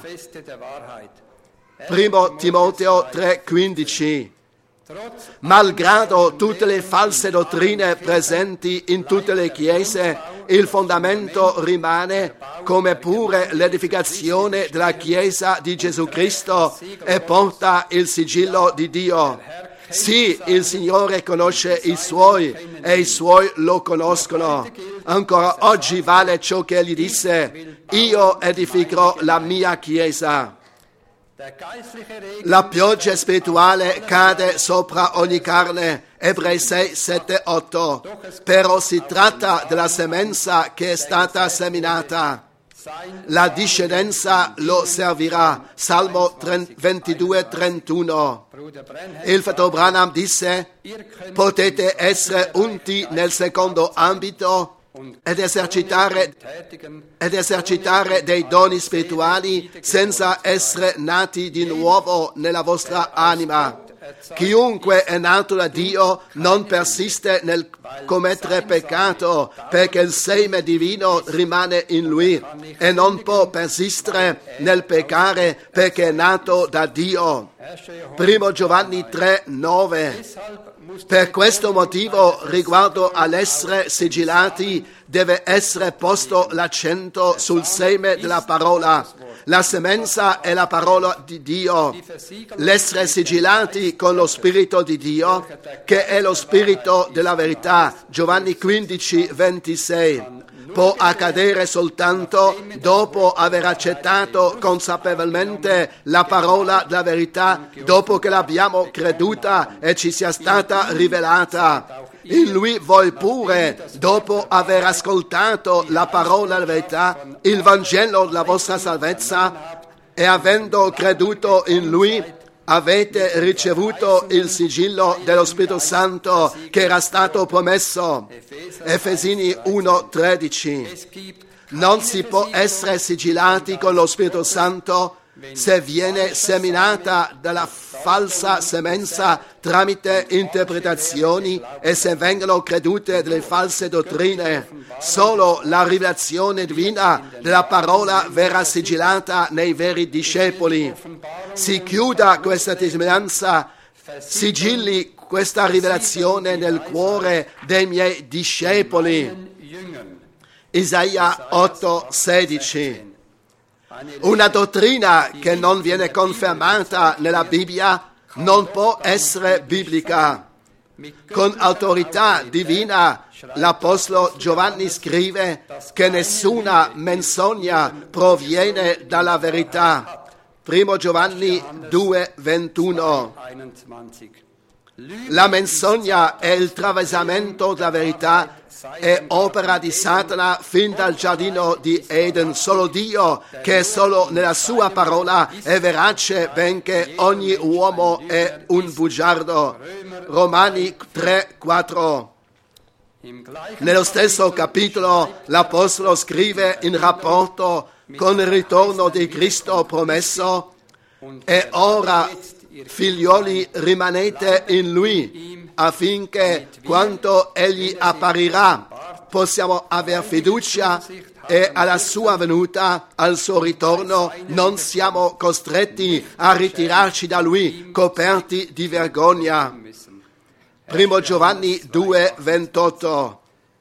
Primo Timoteo tre, quindici. Malgrado tutte le false dottrine presenti in tutte le chiese, il fondamento rimane, come pure l'edificazione della Chiesa di Gesù Cristo, e porta il sigillo di Dio. Sì, il Signore conosce i Suoi e i Suoi lo conoscono. Ancora oggi vale ciò che Egli disse: io edificherò la mia Chiesa. La pioggia spirituale cade sopra ogni carne, Ebrei sei, sette, otto, però si tratta della semenza che è stata seminata. La discendenza lo servirà, Salmo ventidue, trentuno. Il fratello Branham disse: potete essere unti nel secondo ambito ed esercitare, ed esercitare dei doni spirituali senza essere nati di nuovo nella vostra anima. Chiunque è nato da Dio non persiste nel commettere peccato, perché il seme divino rimane in lui, e non può persistere nel peccare perché è nato da Dio. Primo Giovanni tre, nove. Per questo motivo, riguardo all'essere sigillati, deve essere posto l'accento sul seme della parola. La semenza è la parola di Dio. L'essere sigillati con lo Spirito di Dio, che è lo Spirito della verità, Giovanni quindici, ventisei. Può accadere soltanto dopo aver accettato consapevolmente la parola della verità, dopo che l'abbiamo creduta e ci sia stata rivelata. In Lui voi pure, dopo aver ascoltato la parola della verità, il Vangelo della vostra salvezza, e avendo creduto in Lui, avete ricevuto il sigillo dello Spirito Santo che era stato promesso. Efesini uno, tredici. Non si può essere sigillati con lo Spirito Santo se viene seminata dalla falsa semenza tramite interpretazioni e se vengono credute delle false dottrine, solo la rivelazione divina della parola verrà sigillata nei veri discepoli. Si chiuda questa testimonianza, sigilli questa rivelazione nel cuore dei miei discepoli. Isaia otto sedici. Una dottrina che non viene confermata nella Bibbia non può essere biblica. Con autorità divina l'Apostolo Giovanni scrive che nessuna menzogna proviene dalla verità. Primo Giovanni due ventuno. La menzogna è il travesamento della verità, è opera di Satana fin dal giardino di Eden. Solo Dio, che è solo nella sua parola, è verace, benché ogni uomo è un bugiardo. Romani tre quattro. Nello stesso capitolo l'Apostolo scrive in rapporto con il ritorno di Cristo promesso: e ora, figlioli, rimanete in Lui, affinché quando Egli apparirà possiamo avere fiducia e alla sua venuta, al suo ritorno, non siamo costretti a ritirarci da Lui coperti di vergogna. Primo Giovanni due ventotto.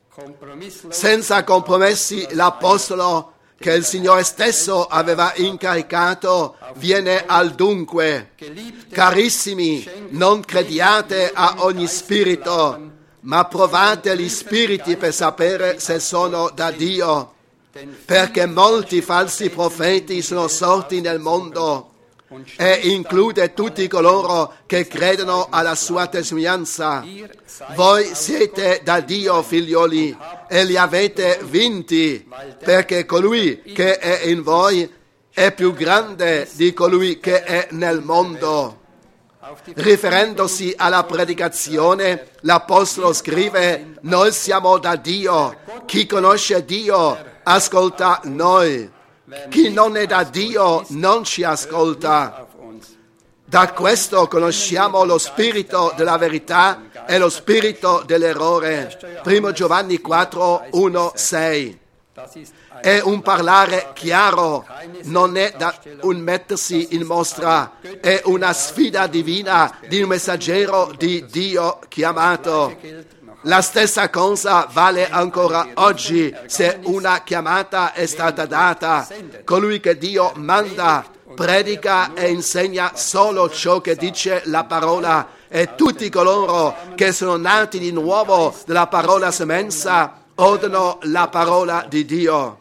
Senza compromessi l'Apostolo che il Signore stesso aveva incaricato viene al dunque: carissimi, non crediate a ogni spirito, ma provate gli spiriti per sapere se sono da Dio, perché molti falsi profeti sono sorti nel mondo, e include tutti coloro che credono alla sua testimonianza. Voi siete da Dio, figlioli, e li avete vinti, perché colui che è in voi è più grande di colui che è nel mondo. Riferendosi alla predicazione, l'Apostolo scrive: noi siamo da Dio, chi conosce Dio ascolta noi. Chi non è da Dio non ci ascolta. Da questo conosciamo lo spirito della verità e lo spirito dell'errore. Primo Giovanni quattro uno sei. È un parlare chiaro, non è da un mettersi in mostra, è una sfida divina di un messaggero di Dio chiamato. La stessa cosa vale ancora oggi se una chiamata è stata data. Colui che Dio manda predica e insegna solo ciò che dice la parola, e tutti coloro che sono nati di nuovo dalla parola semenza odono la parola di Dio.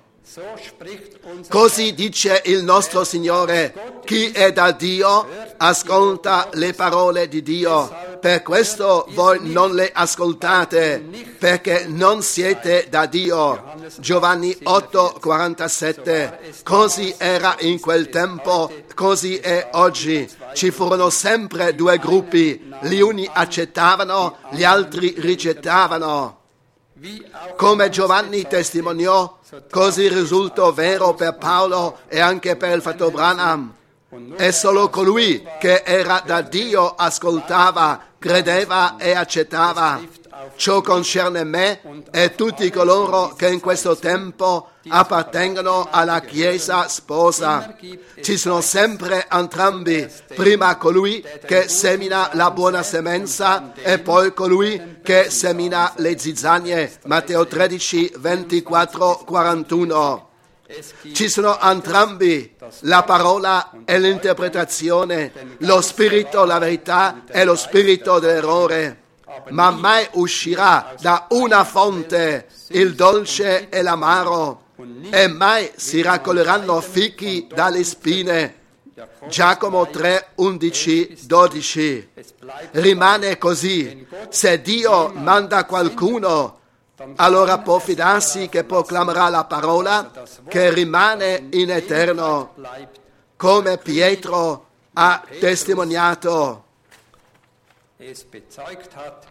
Così dice il nostro Signore: chi è da Dio ascolta le parole di Dio. Per questo voi non le ascoltate, perché non siete da Dio. Giovanni otto quarantasette. Così era in quel tempo, così è oggi. Ci furono sempre due gruppi, gli uni accettavano, gli altri rigettavano. Come Giovanni testimoniò, così risultò vero per Paolo e anche per il fratello Branham. E solo colui che era da Dio ascoltava, credeva e accettava. Ciò concerne me e tutti coloro che in questo tempo appartengono alla Chiesa sposa. Ci sono sempre entrambi, prima colui che semina la buona semenza e poi colui che semina le zizzagne. Matteo tredici ventiquattro quarantuno. Ci sono entrambi, la parola e l'interpretazione, lo spirito, la verità e lo spirito dell'errore. Ma mai uscirà da una fonte il dolce e l'amaro, e mai si raccoglieranno fichi dalle spine. Giacomo tre undici dodici. Rimane così. Se Dio manda qualcuno, allora può fidarsi che proclamerà la parola che rimane in eterno, come Pietro ha testimoniato.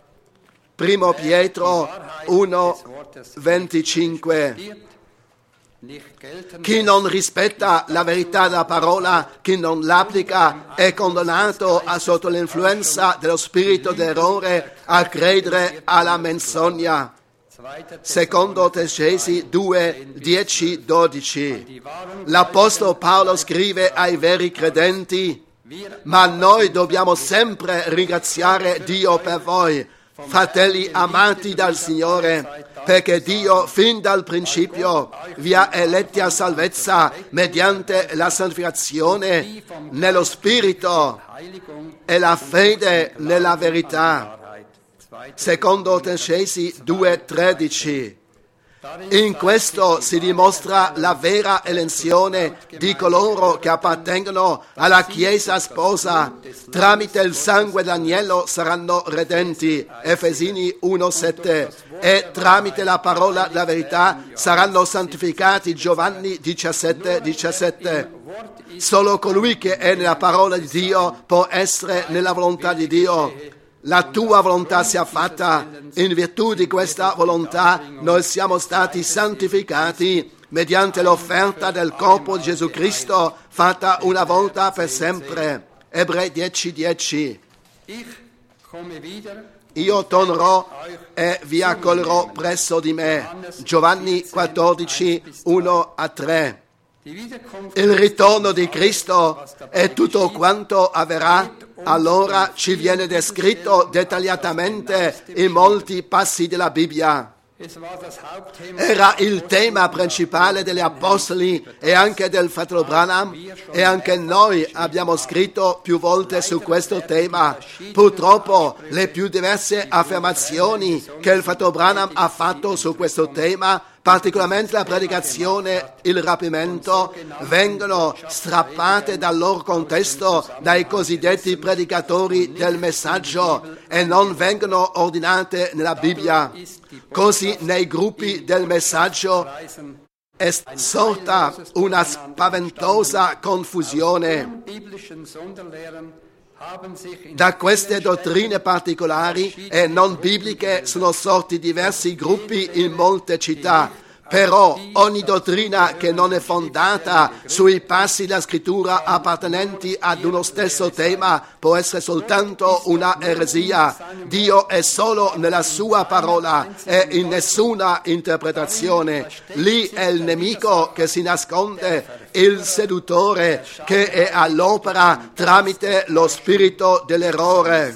Primo Pietro uno venticinque. Chi non rispetta la verità della parola, chi non l'applica, è condannato a, sotto l'influenza dello spirito d'errore, a credere alla menzogna. Secondo Tessalonicesi due, dieci, dodici. L'Apostolo Paolo scrive ai veri credenti: ma noi dobbiamo sempre ringraziare Dio per voi, fratelli amati dal Signore, perché Dio fin dal principio vi ha eletti a salvezza mediante la santificazione nello Spirito e la fede nella verità. Secondo Tessalonicesi due, tredici. In questo si dimostra la vera elezione di coloro che appartengono alla Chiesa sposa. Tramite il sangue dell'agnello saranno redenti, Efesini uno, sette, e tramite la parola della verità saranno santificati, Giovanni diciassette, diciassette. Solo colui che è nella parola di Dio può essere nella volontà di Dio. La tua volontà sia fatta. In virtù di questa volontà noi siamo stati santificati mediante l'offerta del corpo di Gesù Cristo fatta una volta per sempre. Ebrei dieci, dieci. Io tornerò e vi accoglierò presso di me. Giovanni quattordici, uno a tre. Il ritorno di Cristo e tutto quanto avverrà allora ci viene descritto dettagliatamente in molti passi della Bibbia. Era il tema principale degli Apostoli e anche del fratello Branham, e anche noi abbiamo scritto più volte su questo tema. Purtroppo le più diverse affermazioni che il fratello Branham ha fatto su questo tema, particolarmente la predicazione, il rapimento, vengono strappate dal loro contesto dai cosiddetti predicatori del messaggio e non vengono ordinate nella Bibbia. Così nei gruppi del messaggio è sorta una spaventosa confusione. Da queste dottrine particolari e non bibliche sono sorti diversi gruppi in molte città. Però ogni dottrina che non è fondata sui passi della scrittura appartenenti ad uno stesso tema può essere soltanto una eresia. Dio è solo nella sua parola e in nessuna interpretazione. Lì è il nemico che si nasconde, il seduttore che è all'opera tramite lo spirito dell'errore.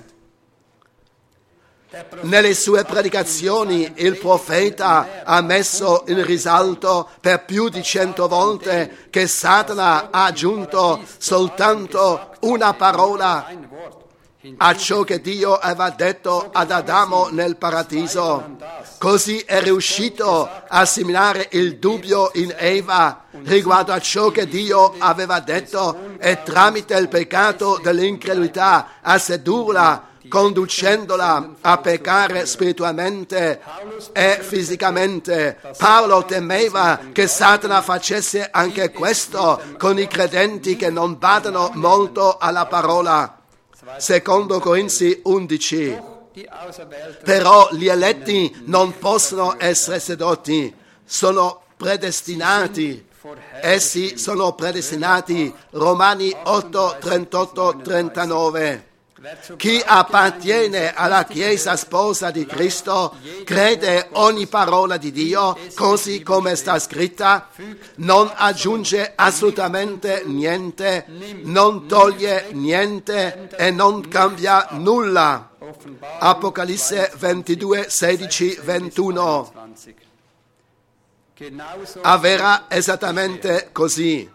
Nelle sue predicazioni il profeta ha messo in risalto per più di cento volte che Satana ha aggiunto soltanto una parola a ciò che Dio aveva detto ad Adamo nel paradiso. Così è riuscito a seminare il dubbio in Eva riguardo a ciò che Dio aveva detto e tramite il peccato dell'incredulità a sedurla, conducendola a peccare spiritualmente e fisicamente. Paolo temeva che Satana facesse anche questo con i credenti che non badano molto alla parola. Secondo Corinzi undici. Però gli eletti non possono essere sedotti, sono predestinati. Essi sono predestinati. Romani otto, trentotto, trentanove. Chi appartiene alla Chiesa sposa di Cristo crede ogni parola di Dio così come sta scritta, non aggiunge assolutamente niente, non toglie niente e non cambia nulla. Apocalisse ventidue, sedici, ventuno. Avverrà esattamente così.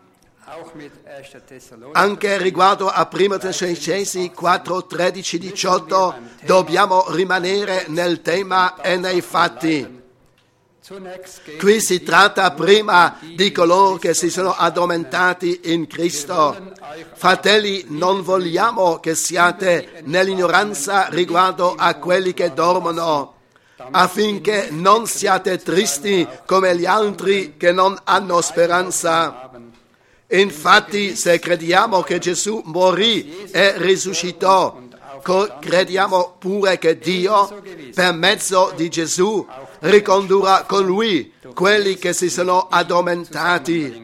Anche riguardo a primo Tessalonicesi quattro, tredici, diciotto dobbiamo rimanere nel tema e nei fatti. Qui si tratta prima di coloro che si sono addormentati in Cristo. Fratelli, non vogliamo che siate nell'ignoranza riguardo a quelli che dormono, affinché non siate tristi come gli altri che non hanno speranza. Infatti, se crediamo che Gesù morì e risuscitò crediamo pure che Dio, per mezzo di Gesù, ricondurrà con Lui quelli che si sono addormentati.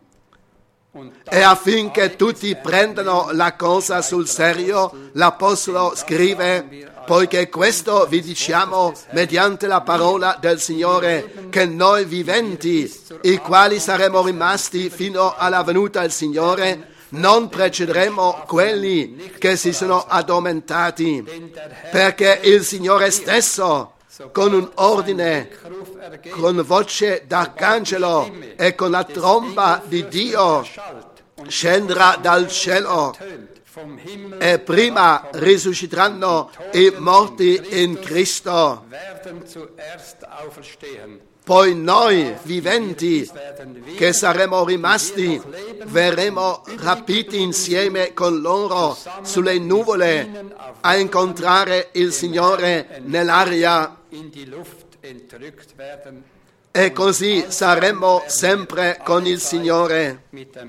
E affinché tutti prendano la cosa sul serio, l'Apostolo scrive: poiché questo vi diciamo mediante la parola del Signore, che noi viventi, i quali saremo rimasti fino alla venuta del Signore, non precederemo quelli che si sono addormentati, perché il Signore stesso, con un ordine, con voce d'arcangelo e con la tromba di Dio, scenderà dal cielo, e prima risusciteranno i morti in Cristo. Poi noi, viventi, che saremo rimasti, verremo rapiti insieme con loro sulle nuvole a incontrare il Signore nell'aria. E così saremo sempre con il Signore.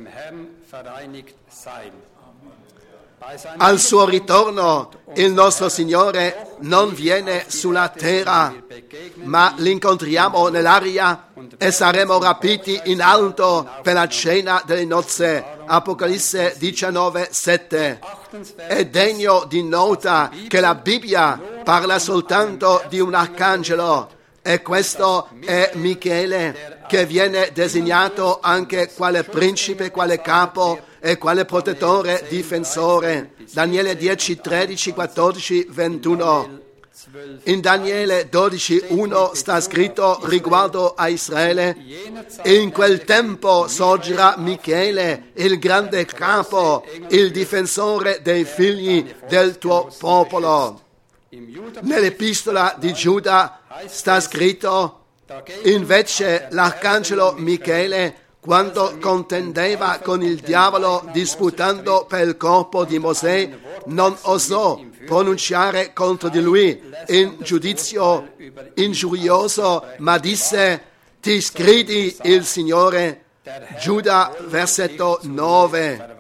Al suo ritorno il nostro Signore non viene sulla terra, ma l'incontriamo nell'aria e saremo rapiti in alto per la cena delle nozze. Apocalisse diciannove sette. È degno di nota che la Bibbia parla soltanto di un arcangelo, e questo è Michele, che viene designato anche quale principe, quale capo e quale protettore, difensore. Daniele dieci, tredici, quattordici, ventuno. In Daniele dodici uno sta scritto riguardo a Israele: in quel tempo sorgerà Michele, il grande capo, il difensore dei figli del tuo popolo. Nell'epistola di Giuda sta scritto: invece l'arcangelo Michele, quando contendeva con il diavolo disputando per il corpo di Mosè, non osò pronunciare contro di lui in giudizio ingiurioso, ma disse: ti sgridi il Signore. Giuda, versetto nove.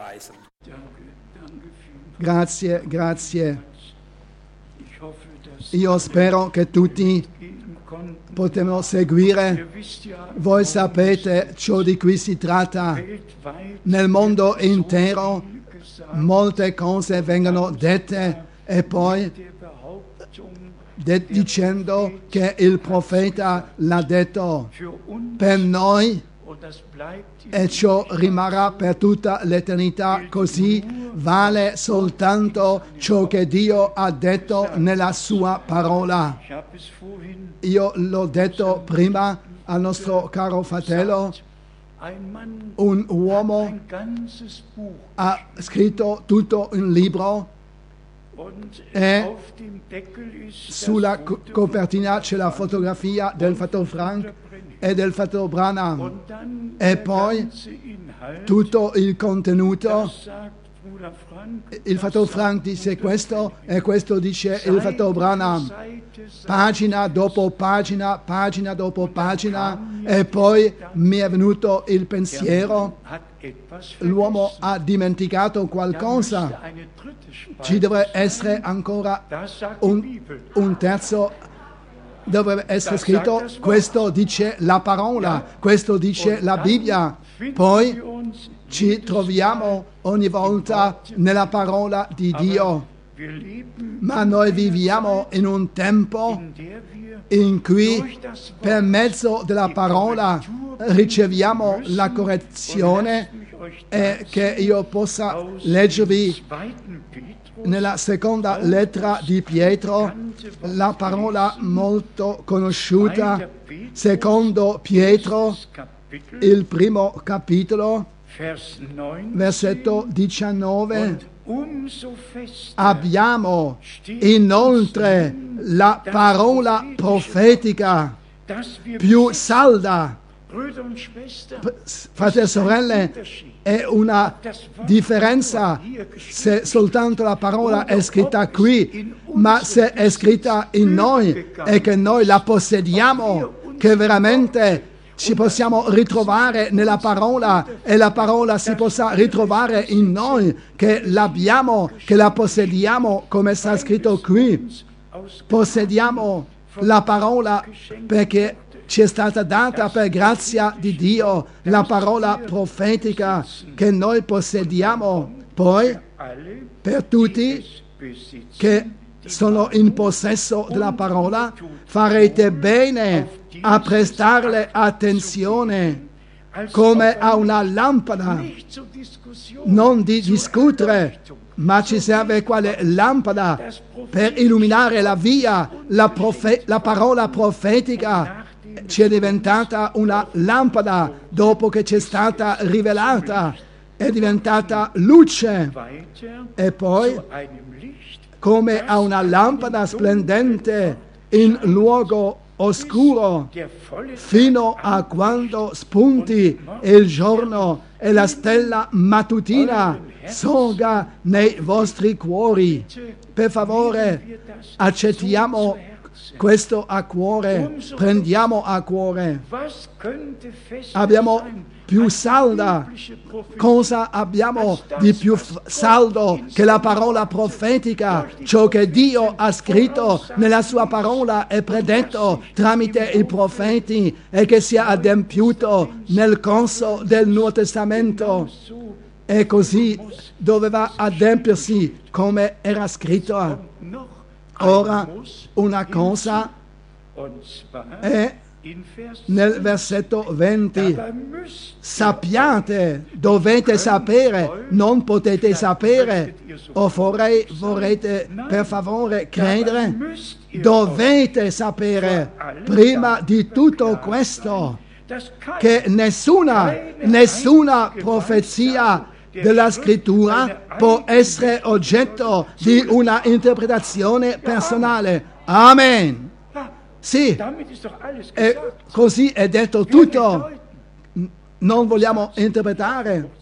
Grazie, grazie. Io spero che tutti potremo seguire. Voi sapete ciò di cui si tratta. Nel mondo intero molte cose vengono dette e poi de- dicendo che il profeta l'ha detto. Per noi, e ciò rimarrà per tutta l'eternità così, vale soltanto ciò che Dio ha detto nella sua parola. Io l'ho detto prima al nostro caro fratello: un uomo ha scritto tutto un libro e sulla co- copertina c'è la fotografia del fratello Frank e del fratello Branham, e poi tutto il contenuto. Il fratello Frank dice questo e questo dice il fratello Branham, pagina dopo pagina, pagina dopo pagina, e poi mi è venuto il pensiero: l'uomo ha dimenticato qualcosa, ci deve essere ancora un, un terzo, dovrebbe essere scritto: questo dice la parola, questo dice la Bibbia. Poi ci troviamo ogni volta nella parola di Dio, ma noi viviamo in un tempo in cui per mezzo della parola riceviamo la correzione, e che io possa leggervi nella seconda lettera di Pietro la parola molto conosciuta, secondo Pietro, il primo capitolo, versetto diciannove. Abbiamo inoltre la parola profetica più salda. Fratelli e sorelle, è una differenza se soltanto la parola è scritta qui, ma se è scritta in noi e che noi la possediamo, che veramente ci possiamo ritrovare nella parola e la parola si possa ritrovare in noi, che l'abbiamo, che la possediamo, come sta scritto qui. Possediamo la parola perché ci è stata data per grazia di Dio la parola profetica che noi possediamo. Poi, per tutti che sono in possesso della parola, farete bene a prestarle attenzione come a una lampada, non di discutere, ma ci serve quale lampada per illuminare la via. La, profe- la parola profetica ci è diventata una lampada dopo che ci è stata rivelata, è diventata luce, e poi come a una lampada splendente in luogo oscuro, fino a quando spunti il giorno e la stella mattutina sorga nei vostri cuori. Per favore, accettiamo questo a cuore, prendiamo a cuore. Abbiamo più salda, cosa abbiamo di più f- saldo che la parola profetica, ciò che Dio ha scritto nella sua parola e predetto tramite i profeti e che si è adempiuto nel corso del Nuovo Testamento. E così doveva adempiersi come era scritto. Ora una cosa è nel versetto venti: sappiate, dovete sapere, non potete sapere, o vorrei, vorrete per favore credere, dovete sapere prima di tutto questo che nessuna, nessuna profezia della scrittura può essere oggetto di una interpretazione personale. Amen. Sì, e così è detto tutto. Non vogliamo interpretare.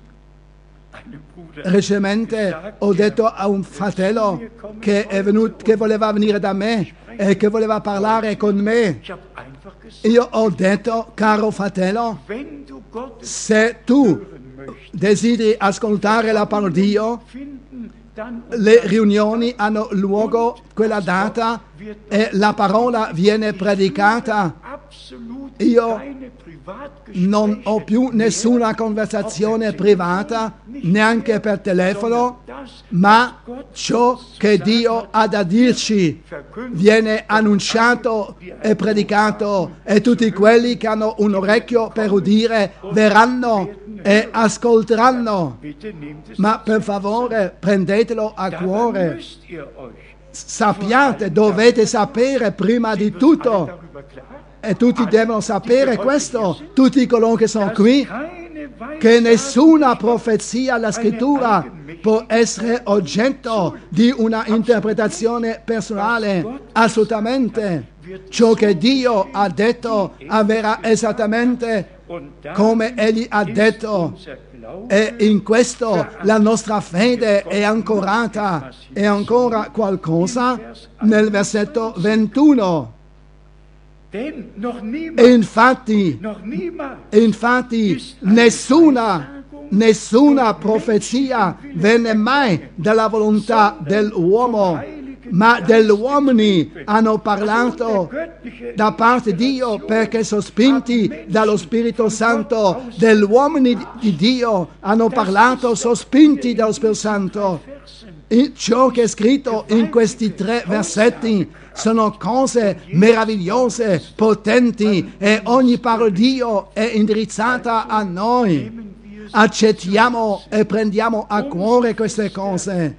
Recentemente ho detto a un fratello che, è venuto, che voleva venire da me e che voleva parlare con me. Io ho detto, caro fratello, se tu desideri ascoltare la parola di Dio, le riunioni hanno luogo quella data e la parola viene predicata. Io non ho più nessuna conversazione privata, neanche per telefono, ma ciò che Dio ha da dirci viene annunciato e predicato, e tutti quelli che hanno un orecchio per udire verranno e ascolteranno. Ma per favore prendetelo a cuore. Sappiate, dovete sapere prima di tutto, e tutti devono sapere questo, tutti coloro che sono qui, che nessuna profezia alla scrittura può essere oggetto di una interpretazione personale. Assolutamente. Ciò che Dio ha detto avverrà esattamente come Egli ha detto, e in questo la nostra fede è ancorata. E ancora qualcosa nel versetto ventuno. E infatti, infatti nessuna, nessuna profezia venne mai dalla volontà dell'uomo, ma degli uomini hanno parlato da parte di Dio, perché sospinti dallo Spirito Santo. Degli uomini di Dio hanno parlato sospinti dallo Spirito Santo. E ciò che è scritto in questi tre versetti sono cose meravigliose, potenti, e ogni parola di Dio è indirizzata a noi. Accettiamo e prendiamo a cuore queste cose.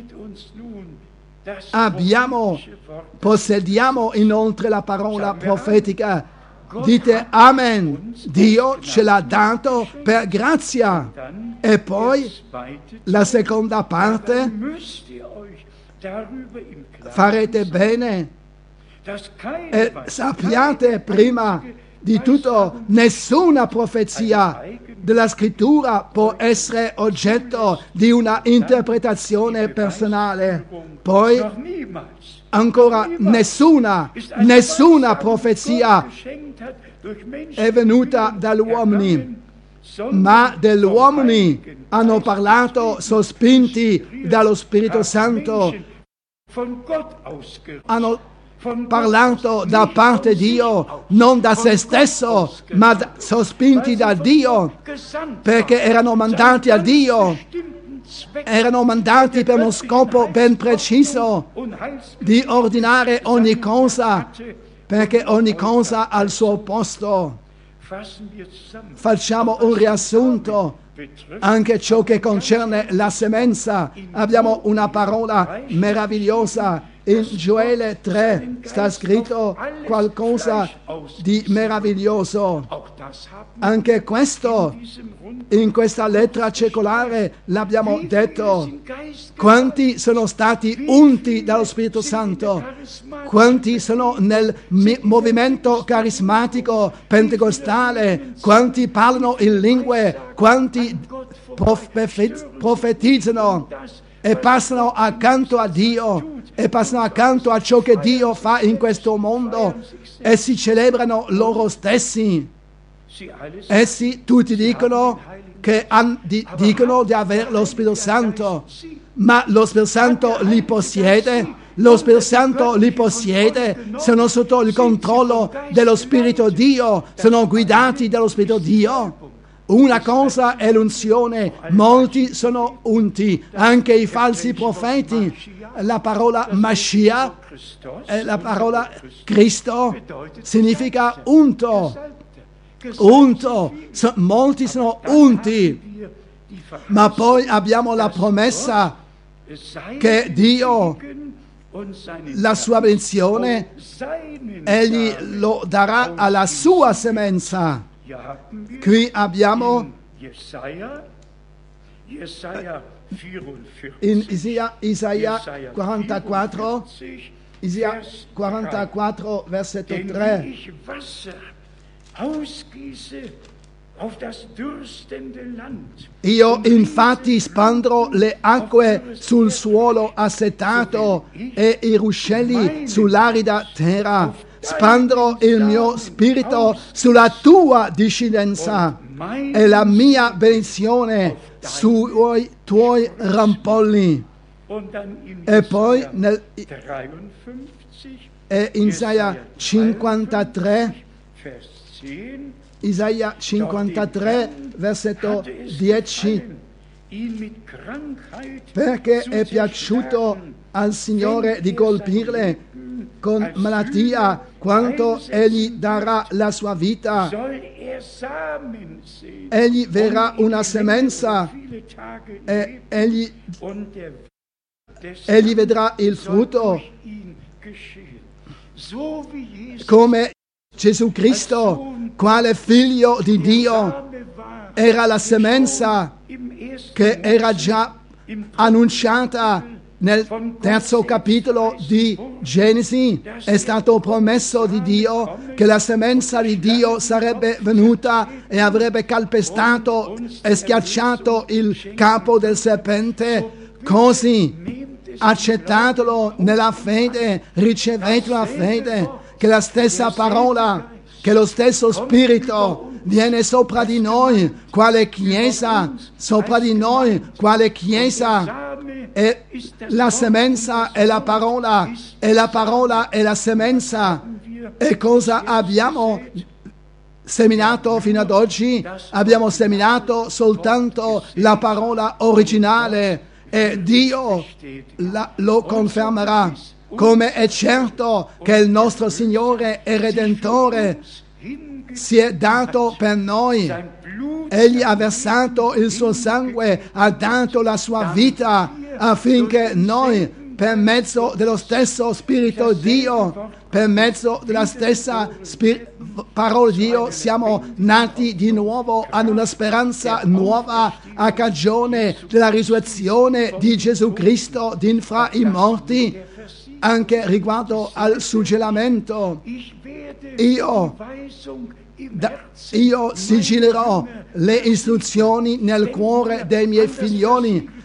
Abbiamo, possediamo inoltre la parola profetica. Dite Amen. Dio ce l'ha dato per grazia. E poi la seconda parte: farete bene e sappiate prima di tutto, nessuna profezia della scrittura può essere oggetto di una interpretazione personale. Poi Ancora nessuna, nessuna profezia è venuta dagli uomini, ma degli uomini hanno parlato sospinti dallo Spirito Santo, hanno parlato da parte di Dio, non da se stesso, ma da, sospinti da Dio, perché erano mandati a Dio, erano mandati per uno scopo ben preciso di ordinare ogni cosa, perché ogni cosa ha il suo posto. Facciamo un riassunto. Anche ciò che concerne la semenza, abbiamo una parola meravigliosa. In Gioele tre sta scritto qualcosa di meraviglioso. Anche questo, in questa lettera circolare, l'abbiamo detto. Quanti sono stati unti dallo Spirito Santo? Quanti sono nel mi- movimento carismatico pentecostale? Quanti parlano in lingue? Quanti prof- profetizzano e passano accanto a Dio e passano accanto a ciò che Dio fa in questo mondo e si celebrano loro stessi. Essi tutti dicono che han, di, dicono di avere lo Spirito Santo, ma lo Spirito Santo li possiede, lo Spirito Santo li possiede, sono sotto il controllo dello Spirito Dio, sono guidati dallo Spirito Dio. Una cosa è l'unzione, molti sono unti, anche i falsi profeti. La parola Mashiach, eh, la parola Cristo, significa unto. Unto, so, molti sono unti, ma poi abbiamo la promessa che Dio, la sua benedizione, Egli lo darà alla sua semenza. Qui abbiamo in Isaia, Isaia quarantaquattro, Isaia quarantaquattro, versetto tre. Io infatti spandrò le acque sul suolo assetato e i ruscelli sull'arida terra. Spandrò il mio spirito sulla tua discendenza e la mia benedizione sui tuoi rampolli. E poi nel, e in Isaia cinquantatré, Isaia cinquantatré, versetto dieci, perché è piaciuto al Signore di colpirle con malattia, quanto Egli darà la sua vita. Egli verrà una semenza e egli, egli vedrà il frutto. Come Gesù Cristo, quale figlio di Dio, era la semenza che era già annunciata nel terzo capitolo di Genesi. È stato promesso di Dio che la semenza di Dio sarebbe venuta e avrebbe calpestato e schiacciato il capo del serpente. Così, accettatelo nella fede, ricevetelo la fede, che la stessa parola, che lo stesso Spirito viene sopra di noi, quale Chiesa, sopra di noi, quale Chiesa. E la semenza è la parola, e la parola è la semenza. E cosa abbiamo seminato fino ad oggi? Abbiamo seminato soltanto la parola originale e Dio la, lo confermerà. Come è certo che il nostro Signore e Redentore si è dato per noi. Egli ha versato il suo sangue, ha dato la sua vita affinché noi, per mezzo dello stesso Spirito Dio, per mezzo della stessa spir- parola di Dio, siamo nati di nuovo ad una speranza nuova a cagione della risurrezione di Gesù Cristo d'infra i morti. Anche riguardo al suggellamento, io, da, io sigillerò le istruzioni nel cuore dei miei figlioli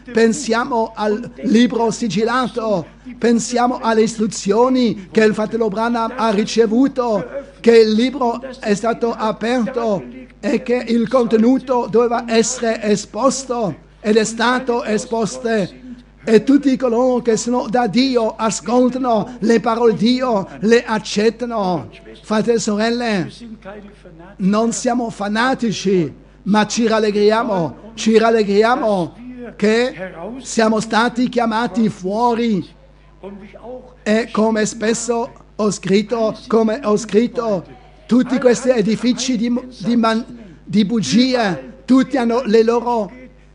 pensiamo al libro sigillato, pensiamo alle istruzioni che il fratello Branham ha ricevuto, che il libro è stato aperto e che il contenuto doveva essere esposto ed è stato esposto. E tutti coloro che sono da Dio ascoltano le parole di Dio, le accettano. Fratelli e sorelle, non siamo fanatici, ma ci rallegriamo, ci rallegriamo che siamo stati chiamati fuori. E come spesso ho scritto, come ho scritto, tutti questi edifici di, di, man, di bugie, tutti hanno le loro...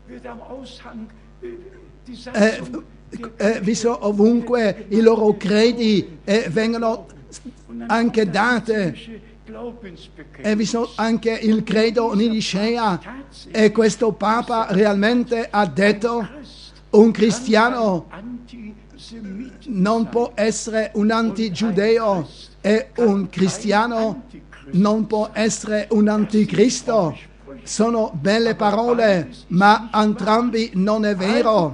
Eh, eh, visto ovunque i loro credi eh, vengono anche date, e vi sono anche il credo di Nicea, e questo Papa realmente ha detto: un cristiano non può essere un antigiudeo e un cristiano non può essere un anticristo. Sono belle parole, ma entrambi non è vero.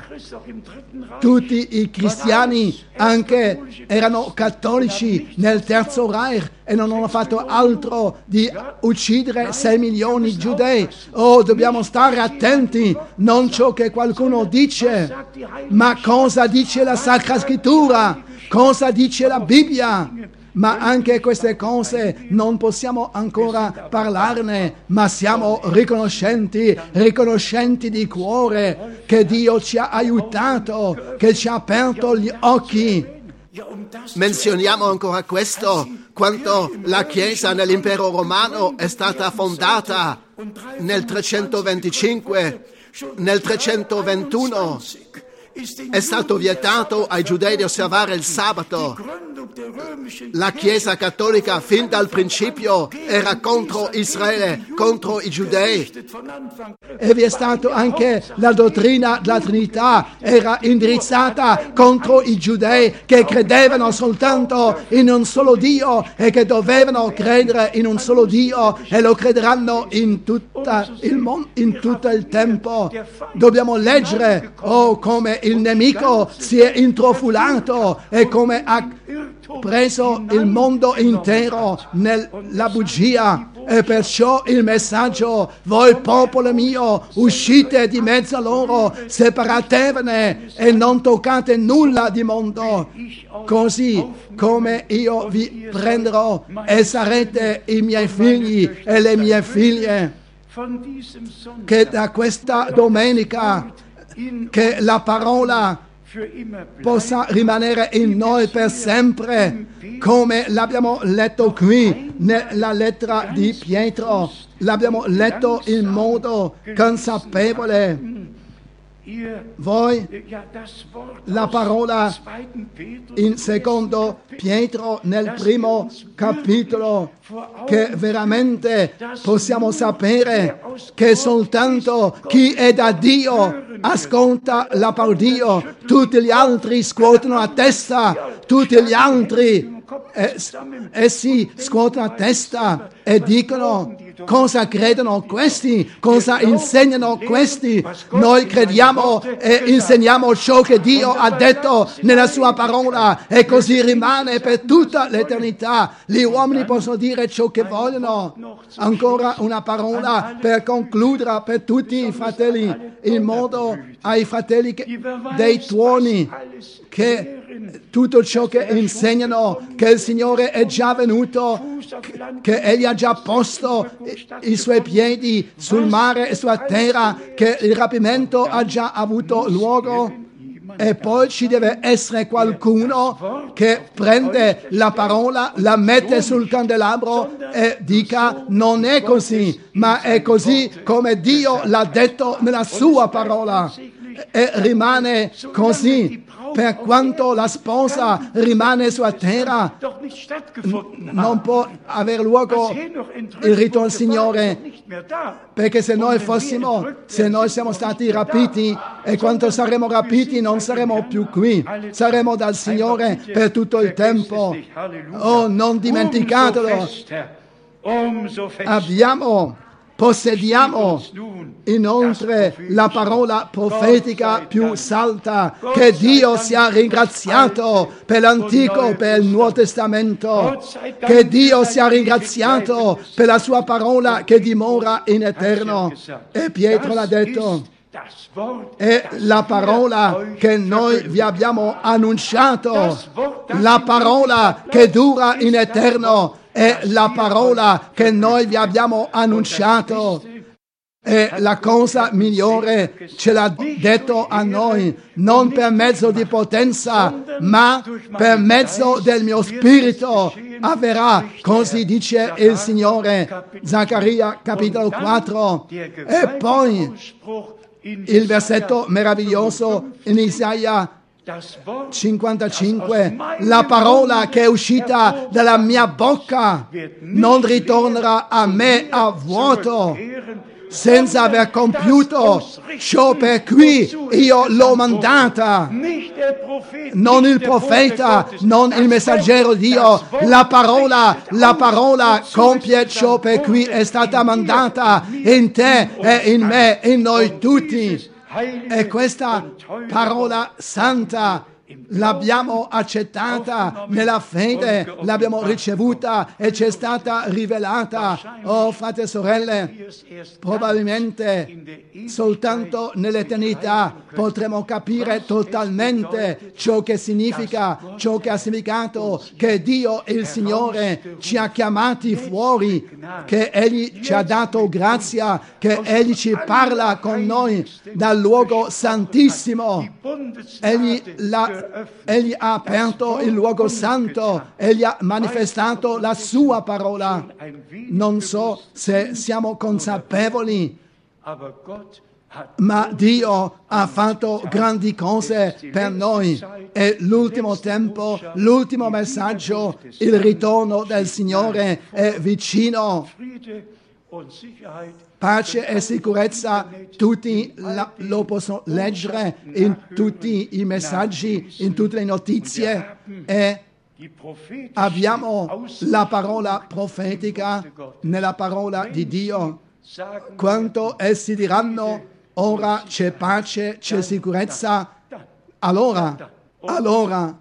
Tutti i cristiani anche erano cattolici nel Terzo Reich e non hanno fatto altro di uccidere sei milioni di giudei. Oh, dobbiamo stare attenti, non ciò che qualcuno dice, ma cosa dice la Sacra Scrittura, cosa dice la Bibbia. Ma anche queste cose non possiamo ancora parlarne, ma siamo riconoscenti, riconoscenti di cuore che Dio ci ha aiutato, che ci ha aperto gli occhi. Menzioniamo ancora questo: quando la Chiesa nell'impero romano è stata fondata nel trecentoventicinque, nel trecentoventuno è stato vietato ai giudei di osservare il sabato. La Chiesa cattolica fin dal principio era contro Israele, contro i giudei. E vi è stata anche la dottrina della Trinità, era indirizzata contro i giudei che credevano soltanto in un solo Dio e che dovevano credere in un solo Dio e lo crederanno in, tutta il mon- in tutto il tempo. Dobbiamo leggere oh, come il nemico si è intrufolato e come ha preso il mondo intero nella bugia. E perciò il messaggio: voi popolo mio, uscite di mezzo a loro, separatevene e non toccate nulla di mondo, così come io vi prenderò e sarete i miei figli e le mie figlie. Che da questa domenica che la parola possa rimanere in noi per sempre, come l'abbiamo letto qui nella lettera di Pietro, l'abbiamo letto in modo consapevole. Voi, la parola in secondo Pietro nel primo capitolo, che veramente possiamo sapere che soltanto chi è da Dio ascolta la parola di Dio, tutti gli altri scuotono la testa, tutti gli altri eh, essi scuotono la testa e dicono: cosa credono questi? Cosa insegnano questi? Noi crediamo e insegniamo ciò che Dio ha detto nella sua parola, e così rimane per tutta l'eternità. Gli uomini possono dire ciò che vogliono. Ancora una parola per concludere per tutti i fratelli, in modo ai fratelli che, dei tuoni, che tutto ciò che insegnano che il Signore è già venuto, che Egli ha già posto i suoi piedi sul mare e sulla terra, che il rapimento ha già avuto luogo. E poi ci deve essere qualcuno che prende la parola, la mette sul candelabro e dica: non è così, ma è così come Dio l'ha detto nella sua parola, e rimane così. Per quanto la sposa rimane sulla terra, non può avere luogo il rito al Signore, perché se noi fossimo, se noi siamo stati rapiti, e quando saremo rapiti non saremo più qui, saremo dal Signore per tutto il tempo. Oh, non dimenticatelo. Abbiamo possediamo inoltre la parola profetica più salda, che Dio sia ringraziato per l'Antico e per il Nuovo Testamento, che Dio sia ringraziato per la sua parola che dimora in eterno. E Pietro l'ha detto, è la parola che noi vi abbiamo annunciato, la parola che dura in eterno, è la parola che noi vi abbiamo annunciato. E la cosa migliore ce l'ha detto a noi, non per mezzo di potenza, ma per mezzo del mio spirito avverrà, così dice il Signore. Zaccaria capitolo quattro. E poi il versetto meraviglioso in Isaia cinquantacinque, la parola che è uscita dalla mia bocca non ritornerà a me a vuoto, senza aver compiuto ciò per cui io l'ho mandata. Non il profeta, non il messaggero di Dio, la parola, la parola compie ciò per cui è stata mandata in te e in me, in noi tutti. E questa parola santa l'abbiamo accettata nella fede, l'abbiamo ricevuta e ci è stata rivelata. Oh, fratelli e sorelle, probabilmente soltanto nell'eternità potremo capire totalmente ciò che significa, ciò che ha significato che Dio, il Signore, ci ha chiamati fuori, che Egli ci ha dato grazia, che Egli ci parla con noi dal luogo santissimo. Egli l'ha Egli ha aperto il luogo santo, Egli ha manifestato la sua parola. Non so se siamo consapevoli, ma Dio ha fatto grandi cose per noi. E l'ultimo tempo, l'ultimo messaggio, il ritorno del Signore è vicino. Pace e sicurezza, tutti la, lo possono leggere in tutti i messaggi, in tutte le notizie, e abbiamo la parola profetica nella parola di Dio. Quando essi diranno ora c'è pace, c'è sicurezza, allora, allora,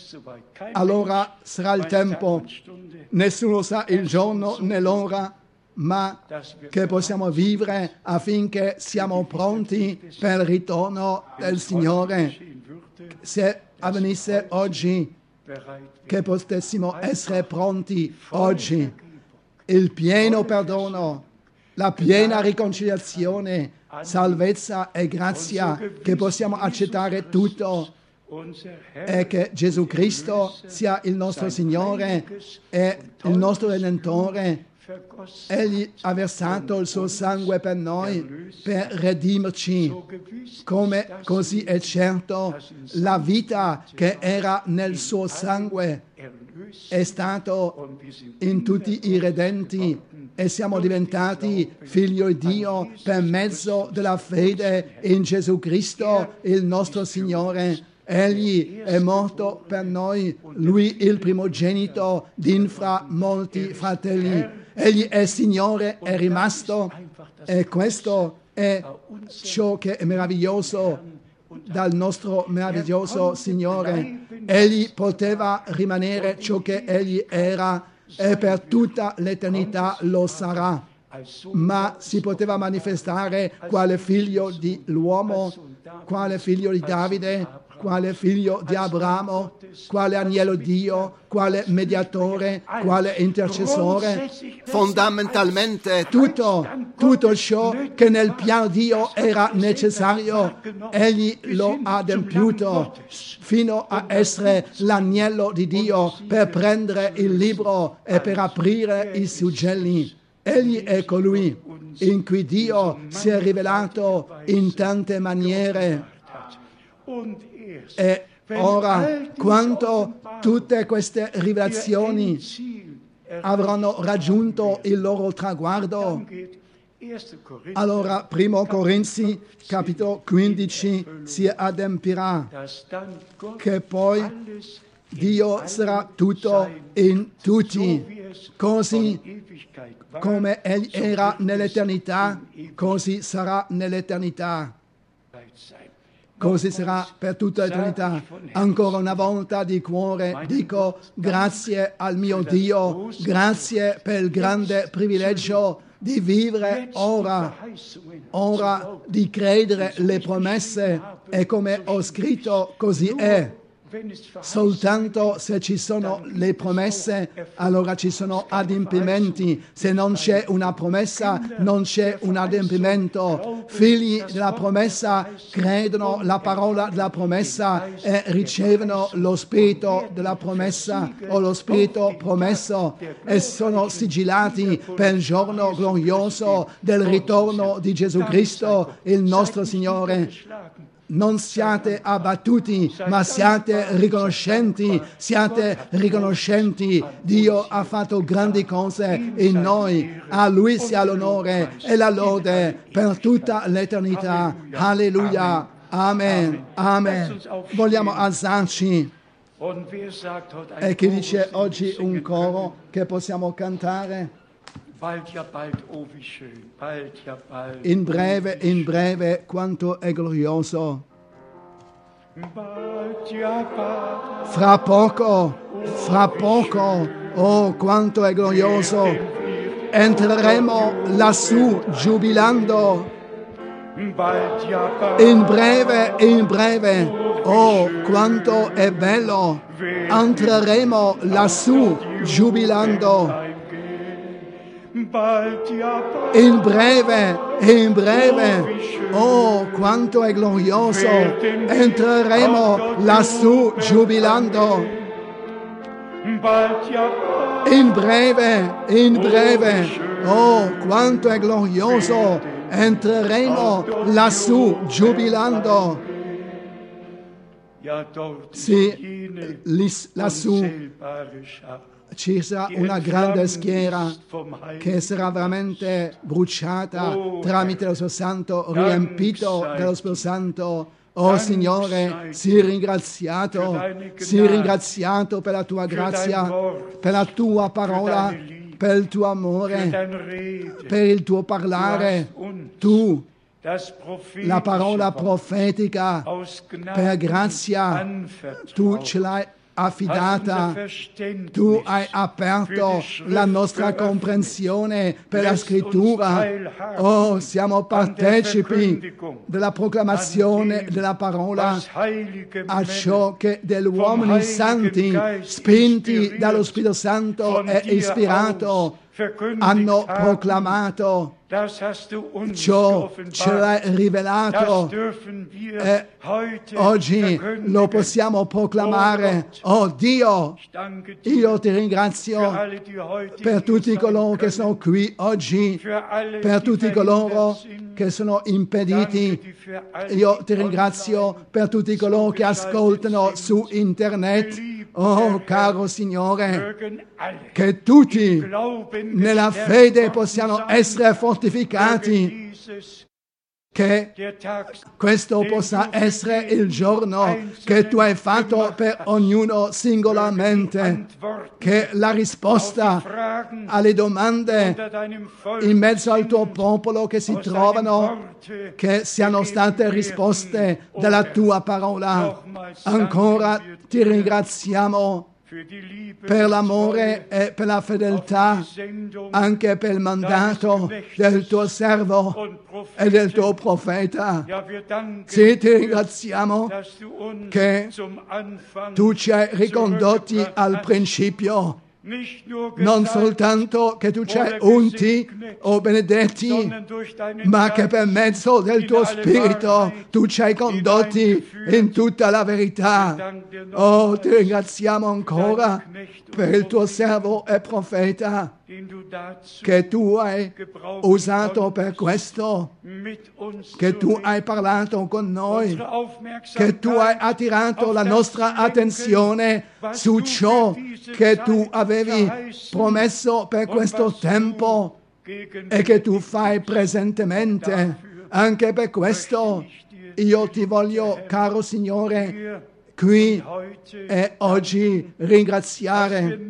allora sarà il tempo. Nessuno sa il giorno né l'ora, ma che possiamo vivere affinché siamo pronti per il ritorno del Signore. Se avvenisse oggi, che potessimo essere pronti oggi, il pieno perdono, la piena riconciliazione, salvezza e grazia, che possiamo accettare tutto, e che Gesù Cristo sia il nostro Signore e il nostro Redentore. Egli ha versato il suo sangue per noi, per redimerci, come così è certo la vita che era nel suo sangue è stato in tutti i redenti, e siamo diventati figli di Dio per mezzo della fede in Gesù Cristo, il nostro Signore. Egli è morto per noi, Lui il primogenito d'infra molti fratelli. Egli è Signore, è rimasto, e questo è ciò che è meraviglioso dal nostro meraviglioso Signore. Egli poteva rimanere ciò che Egli era e per tutta l'eternità lo sarà, ma si poteva manifestare quale figlio di l'uomo, quale figlio di Davide, quale figlio di Abramo, quale agnello Dio, quale mediatore, quale intercessore. Fondamentalmente tutto, tutto ciò che nel piano Dio era necessario, Egli lo ha adempiuto fino a essere l'agnello di Dio per prendere il libro e per aprire i suggelli. Egli è colui in cui Dio si è rivelato in tante maniere. E ora, quando tutte queste rivelazioni avranno raggiunto il loro traguardo, allora primo Corinzi capitolo quindici si adempirà, che poi Dio sarà tutto in tutti. così come Egli era nell'eternità, così sarà nell'eternità. Così sarà per tutta l'eternità. Ancora una volta di cuore dico grazie al mio Dio, grazie per il grande privilegio di vivere ora, ora di credere le promesse e come ho scritto così è. Soltanto se ci sono le promesse, allora ci sono adempimenti. Se non c'è una promessa, non c'è un adempimento. Figli della promessa credono la parola della promessa e ricevono lo spirito della promessa o lo spirito promesso e sono sigillati per il giorno glorioso del ritorno di Gesù Cristo, il nostro Signore. Non siate abbattuti, ma siate riconoscenti, siate riconoscenti. Dio ha fatto grandi cose in noi. A Lui sia l'onore e la lode per tutta l'eternità. Alleluia. Amen. Amen. Vogliamo alzarci. E chi dice oggi un coro che possiamo cantare? In breve, in breve, quanto è glorioso. Fra poco, fra poco, oh, quanto è glorioso. Entreremo lassù giubilando. In breve, in breve, oh, quanto è bello. Entreremo lassù giubilando. In breve, in breve, oh, quanto è glorioso, entreremo lassù giubilando. In breve, in breve, oh, quanto è glorioso, entreremo lassù giubilando. Sì, lassù ci sarà una grande schiera che sarà veramente bruciata tramite lo Spirito Santo, riempito dello Spirito Santo. Oh Signore, sii ringraziato, sii ringraziato per la tua grazia, per la tua parola, per il tuo amore, per il tuo parlare. Tu, la parola profetica, per grazia, tu ce l'hai affidata, tu hai aperto la nostra comprensione per la scrittura. Oh, siamo partecipi della proclamazione della parola, a ciò che degli uomini santi, spinti dallo Spirito Santo e ispirato, hanno proclamato. Ciò ce l'hai rivelato e oggi lo possiamo proclamare. Oh Dio, io ti ringrazio per tutti coloro che sono qui oggi, per tutti coloro che sono impediti. Io ti ringrazio per tutti coloro che ascoltano su internet. Oh caro Signore, che tutti nella fede possiamo essere fortificati, che questo possa essere il giorno che tu hai fatto per ognuno singolarmente, che la risposta alle domande in mezzo al tuo popolo che si trovano, che siano state risposte dalla tua parola. Ancora ti ringraziamo per l'amore e per la fedeltà, anche per il mandato del tuo servo e del tuo profeta. Sì, ti ringraziamo che tu ci hai ricondotti al principio, non soltanto che tu ci hai unti o benedetti, ma che per mezzo del tuo Spirito tu ci hai condotti in tutta la verità. Oh, ti ringraziamo ancora per il tuo servo e profeta che tu hai usato per questo, che tu hai parlato con noi, che tu hai attirato la nostra attenzione su ciò che tu avevi promesso per questo tempo e che tu fai presentemente. Anche per questo io ti voglio, caro Signore, qui e oggi ringraziare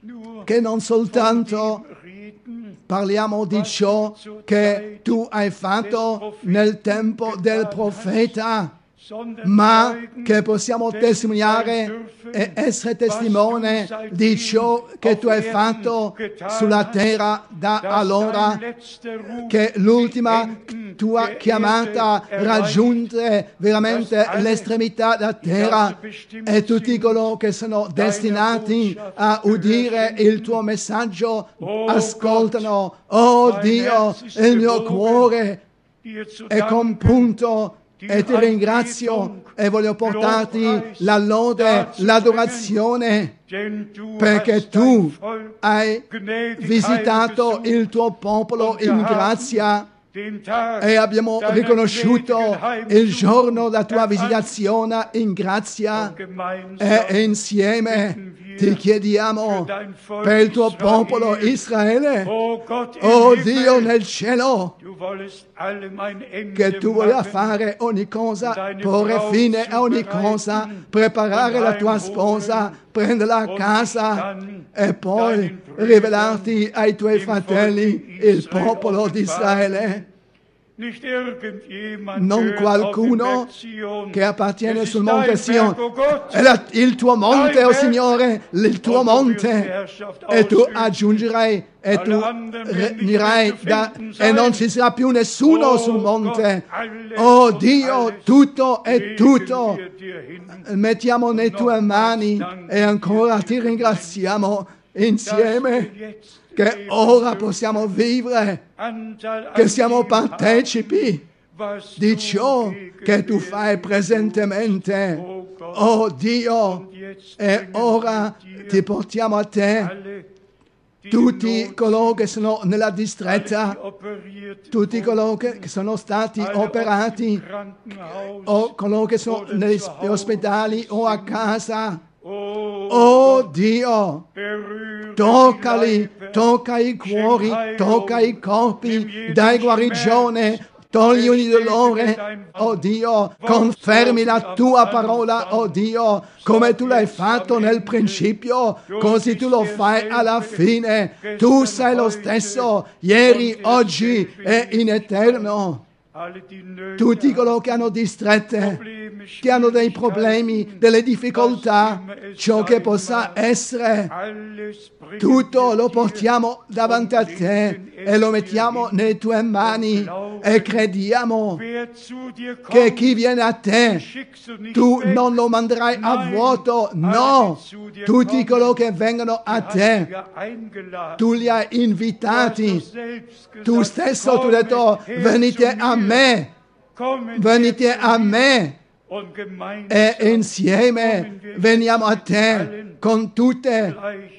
che non soltanto parliamo di ciò che tu hai fatto nel tempo del profeta, ma che possiamo testimoniare e essere testimone di ciò che tu hai fatto sulla terra da allora, che l'ultima tua chiamata raggiunge veramente l'estremità della terra e tutti coloro che sono destinati a udire il tuo messaggio ascoltano. Oh Dio, il mio cuore è compunto e ti ringrazio e voglio portarti la lode, l'adorazione, perché tu hai visitato il tuo popolo in grazia e abbiamo riconosciuto il giorno della tua visitazione in grazia e insieme ti chiediamo per il tuo popolo Israele, oh Dio nel cielo, che tu voglia fare ogni cosa, porre fine a ogni cosa, preparare la tua sposa, prenderla a casa e poi rivelarti ai tuoi fratelli, il popolo di Israele. Non qualcuno che appartiene sul monte Sion. È la, il tuo monte, o oh Signore, il tuo monte, e tu aggiungerai e tu regnerai da, e non ci sarà più nessuno sul monte. Oh Dio, tutto è tutto mettiamo nelle tue mani e ancora ti ringraziamo insieme che ora possiamo vivere, che siamo partecipi di ciò che tu fai presentemente. Oh Dio, e ora ti portiamo a te tutti coloro che sono nella distretta, tutti coloro che sono stati operati, o coloro che sono negli ospedali o a casa. Oh Dio, toccali, tocca i cuori, tocca i corpi, dai guarigione, togli ogni dolore, oh Dio, confermi la tua parola, oh Dio, come tu l'hai fatto nel principio, così tu lo fai alla fine. Tu sei lo stesso, ieri, oggi e in eterno. Tutti coloro che hanno distrette, che hanno dei problemi, delle difficoltà, ciò che possa essere, tutto lo portiamo davanti a te e lo mettiamo nelle tue mani e crediamo che chi viene a te, tu non lo manderai a vuoto, no, tutti coloro che vengono a te, tu li hai invitati, tu stesso tu hai detto venite a me, venite a me e insieme veniamo a te con tutte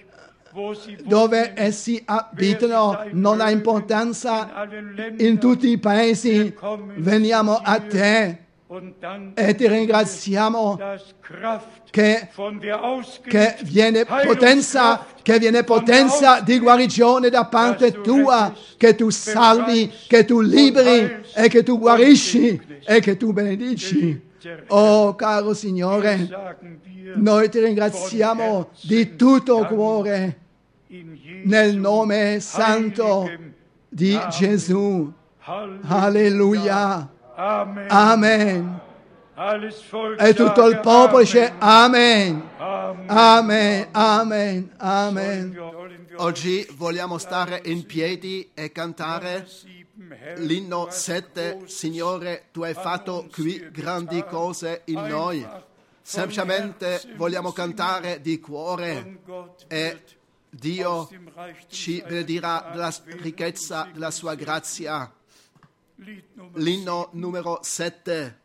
dove essi abitano, non ha importanza, in tutti i paesi veniamo a te e ti ringraziamo che, che viene potenza, che viene potenza di guarigione da parte tua, che tu salvi, che tu liberi e che tu guarisci e che tu benedici. Oh caro Signore, noi ti ringraziamo di tutto cuore nel nome santo di Gesù. Alleluia. Amen. E tutto il popolo dice Amen. Amen. Amen. Amen. Oggi vogliamo stare in piedi e cantare l'inno sette. Signore, tu hai fatto qui grandi cose in noi. Semplicemente vogliamo cantare di cuore e Dio ci benedirà della ricchezza della sua grazia. L'inno numero sette.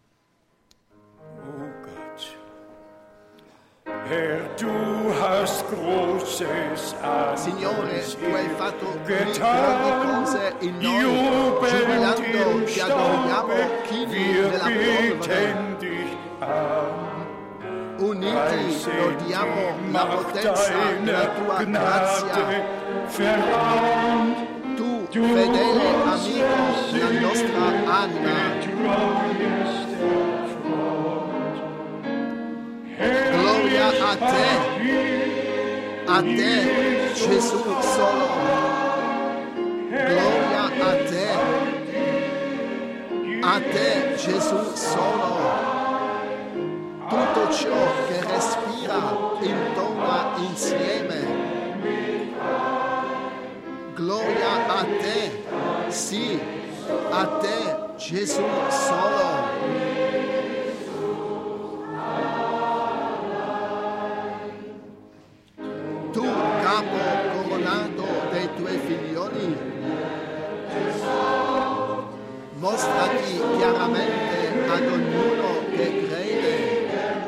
Oh Gott, Herr, du hast Großes an Signore, tu hai fatto qui grandi cose in noi, giubilando ti adoriamo, chini nella polvere. Uniti lodiamo la potenza della tua grazia. Tu, fedele amico della nostra anima. Gloria a te. A te, Gesù solo. Gloria a te. A te, Gesù solo. Tutto ciò che respira intorno insieme. Gloria a te. Sì, a te, Gesù solo. Tu, capo coronato dei tuoi figlioli, mostrati chiaramente ad ognuno che crede.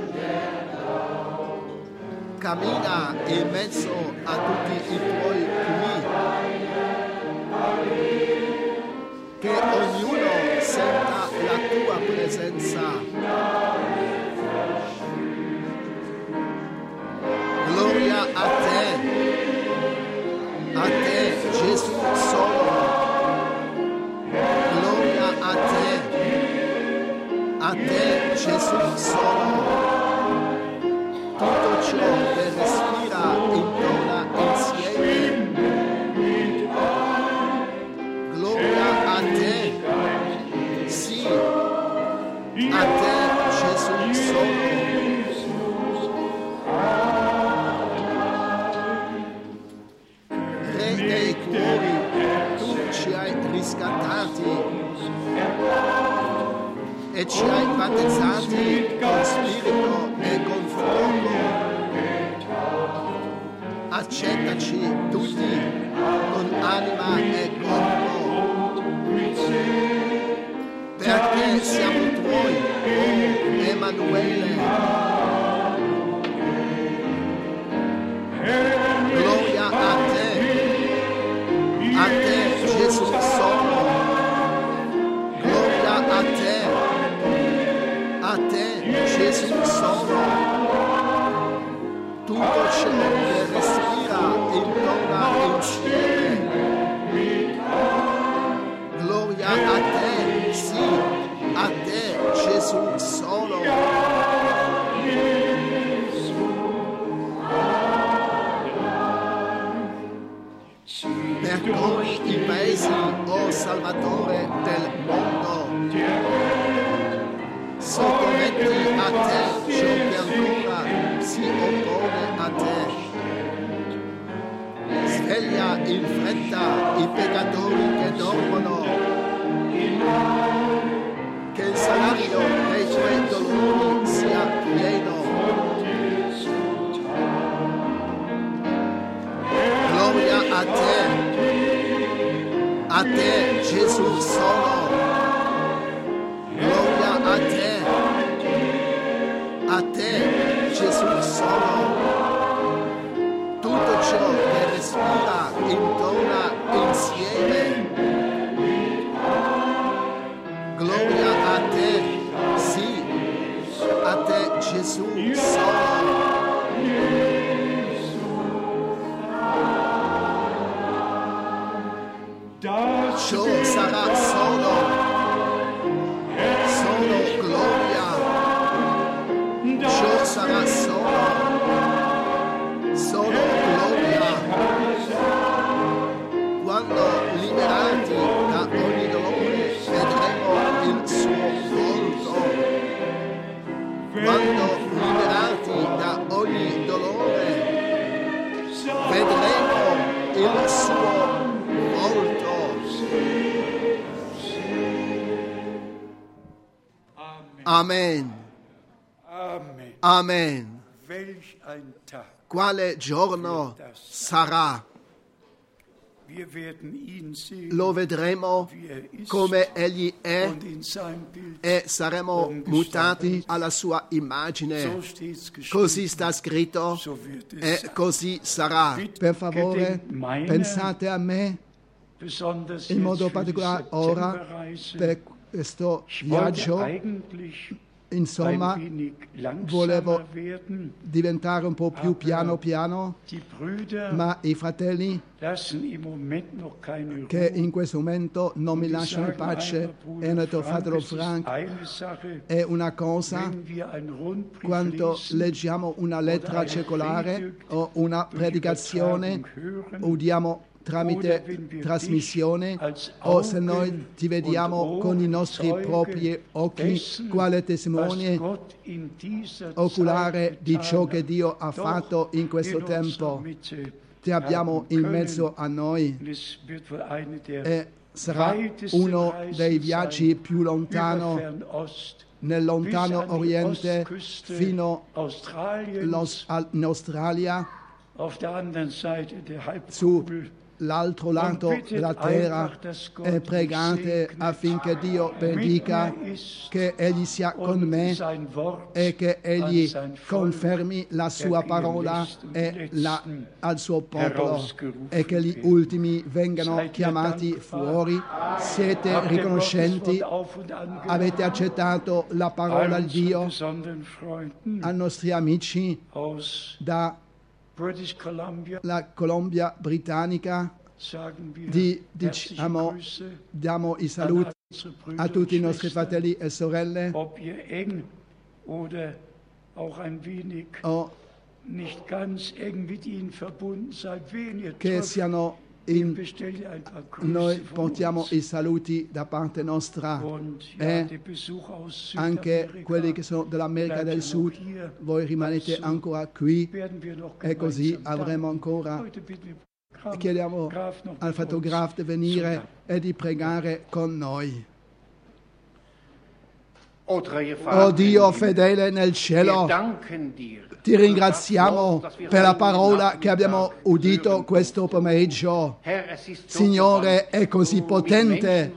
Cammina in mezzo a tutti i tuoi qui. Che ognuno senta la tua presenza. Gloria a te, a te Gesù solo. Gloria a te, a te Gesù solo. Tutto ciò che respira intorno insieme. Gloria a te, sì, a te Gesù solo. Re dei cuori, tu ci hai riscattati e ci hai battezzati con spirito e con fuoco. Accettaci tutti con anima e corpo, perché siamo tuoi, oh Emanuele. Gloria a te, a te Gesù solo. Gloria a te, a te Gesù solo. Tutto ciò che respira intorno insieme. Gloria a te, sì, a te Gesù solo. Percorri i paesi, oh Salvatore del mondo. Sottometti a te ciò che ancora si oppone a te. Sveglia in fretta i peccatori che dormono. Che il salario dei tuoi dolori sia pieno. Gloria a te, a te Gesù solo. Gloria a te, a te Gesù solo. Tutto ciò che respira intorno insieme. Gloria a te, sì, a te Gesù solo. Ciò sarà solo, solo gloria. Ciò sarà solo, solo gloria. Quando liberati da ogni dolore vedremo il suo volto. Quando liberati da ogni dolore vedremo il suo volto. Amen. Amen. Amen. Welch ein Tag. Quale giorno sarà? Wir werden ihn sehen, Lo vedremo wie er ist, come egli è und in sein Bild. e saremo mutati alla sua So immagine. steht's geschrieben. Così sta scritto So wird es e sein. così sarà. Per favore, Gedenkt meiner, pensate a me besonders in jetzt modo für die particolare ora Septemberreise. per questo Ich wollte viaggio. eigentlich insomma, volevo diventare un po' più piano piano, ma i fratelli che in questo momento non mi lasciano in pace e hanno detto: fratello Frank, è una cosa quando leggiamo una lettera circolare o una predicazione, udiamo tramite trasmissione, o se noi ti vediamo con i nostri propri occhi quale testimone oculare di ciò che Dio ha fatto in questo tempo. Ti abbiamo in mezzo a noi e sarà uno dei viaggi più lontano nel lontano Oriente fino in Australia, sull'altro lato della terra, e pregate affinché Dio benedica, che Egli sia con me e che Egli confermi la sua parola e la, al suo popolo, e che gli ultimi vengano chiamati fuori. Siete riconoscenti? Avete accettato la parola di Dio? Ai nostri amici da la Columbia Britannica di, diciamo, diamo i saluti a tutti i nostri fratelli e sorelle, o che siano in, noi portiamo i saluti da parte nostra, e anche quelli che sono dell'America del Sud, voi rimanete ancora qui, e così avremo ancora. Chiediamo al fratello Graf di venire e di pregare con noi. O Dio fedele nel cielo, ti ringraziamo per la parola che abbiamo udito questo pomeriggio. Signore, è così potente.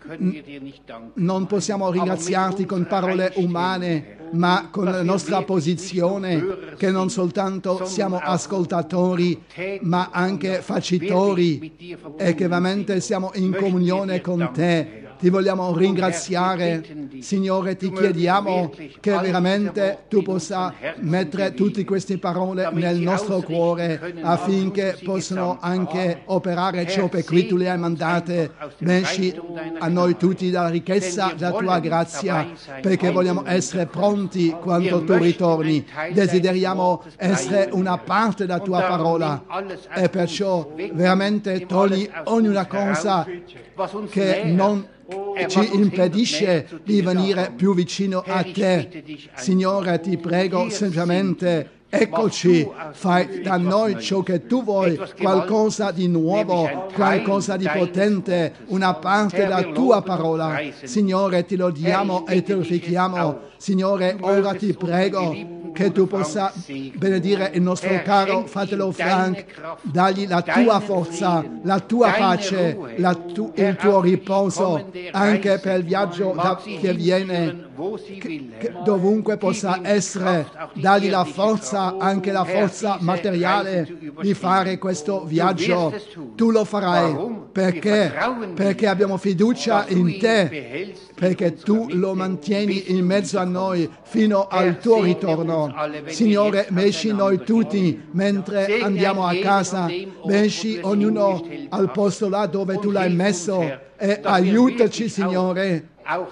Non possiamo ringraziarti con parole umane, ma con la nostra posizione, che non soltanto siamo ascoltatori, ma anche facitori, e che veramente siamo in comunione con te. Ti vogliamo ringraziare, Signore, ti chiediamo che veramente tu possa mettere tutte queste parole nel nostro cuore, affinché possano anche operare ciò per cui tu le hai mandate. Benci a noi tutti dalla ricchezza della tua grazia, perché vogliamo essere pronti quando tu ritorni. Desideriamo essere una parte della tua parola, e perciò veramente togli ognuna cosa che non ci impedisce di venire più vicino a te. Signore, ti prego semplicemente, eccoci, fai da noi ciò che tu vuoi, qualcosa di nuovo, qualcosa di potente, una parte della tua parola. Signore, ti lodiamo e ti glorifichiamo. Signore, ora ti prego che tu possa benedire il nostro caro fratello Frank, dagli la tua forza, la tua pace, la tu, il tuo riposo, anche per il viaggio da, che viene, che, che dovunque possa essere, dagli la forza, anche la forza materiale di fare questo viaggio. Tu lo farai, perché? Perché abbiamo fiducia in te, perché tu lo mantieni in mezzo a noi fino al tuo ritorno. Signore, benci noi tutti mentre andiamo a casa, benci ognuno al posto là dove tu l'hai messo, e aiutaci, Signore,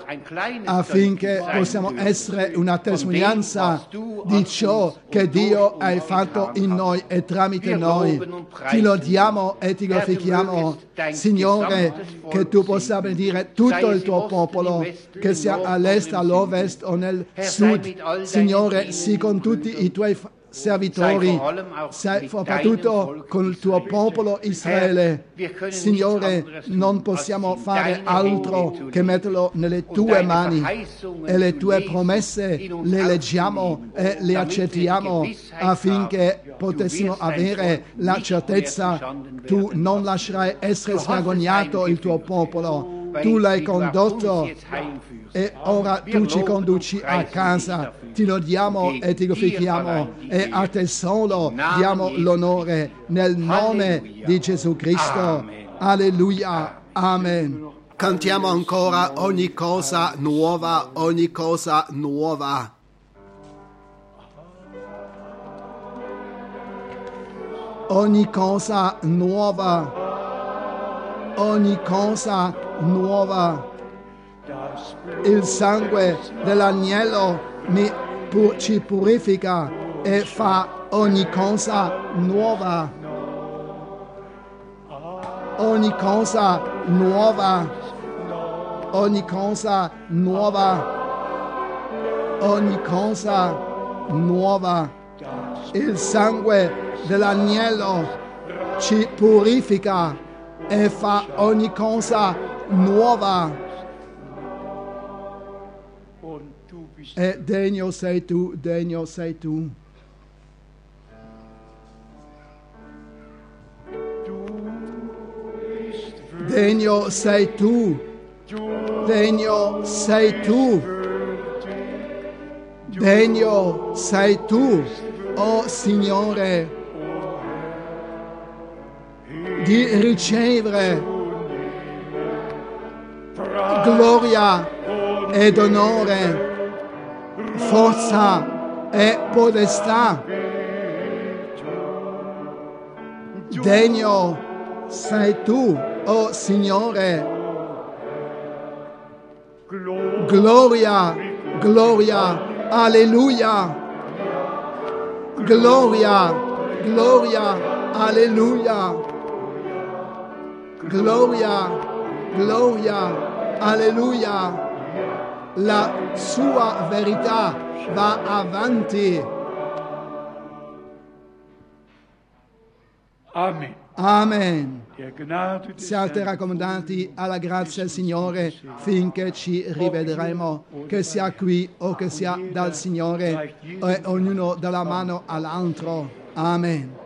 affinché possiamo essere una testimonianza di ciò che Dio ha fatto in noi e tramite noi. Ti lodiamo e ti glorifichiamo, Signore, che tu possa benedire tutto il tuo popolo, che sia all'est, all'ovest o nel sud. Signore, sii con tutti i tuoi servitori, soprattutto con il tuo popolo Israele. Signore, non possiamo fare altro che metterlo nelle tue mani, e le tue promesse le leggiamo e le accettiamo, affinché potessimo avere la certezza: tu non lascerai essere svergognato il tuo popolo. Tu l'hai condotto e ora tu ci conduci a casa. Ti lodiamo e ti glorifichiamo, e a te solo diamo l'onore nel nome di Gesù Cristo. Alleluia. Amen. Cantiamo ancora ogni cosa nuova, ogni cosa nuova. Ogni cosa nuova, ogni cosa nuova. Il sangue dell'agnello mi pu- ci purifica e fa ogni cosa nuova. Ogni cosa nuova, ogni cosa nuova, ogni cosa nuova. Il sangue dell'agnello ci purifica e fa ogni cosa nuova. E degno sei tu, degno sei tu. Degno sei tu, degno sei tu, degno sei tu, oh Signore, di ricevere gloria ed onore, forza e potestà. Degno sei tu, oh Signore. Gloria, gloria, alleluia. Gloria, gloria, alleluia. Gloria, gloria, alleluia. La sua verità va avanti. Amen. Amen. Siate raccomandati alla grazia del Signore finché ci rivedremo, che sia qui o che sia dal Signore, e ognuno dà la mano all'altro. Amen.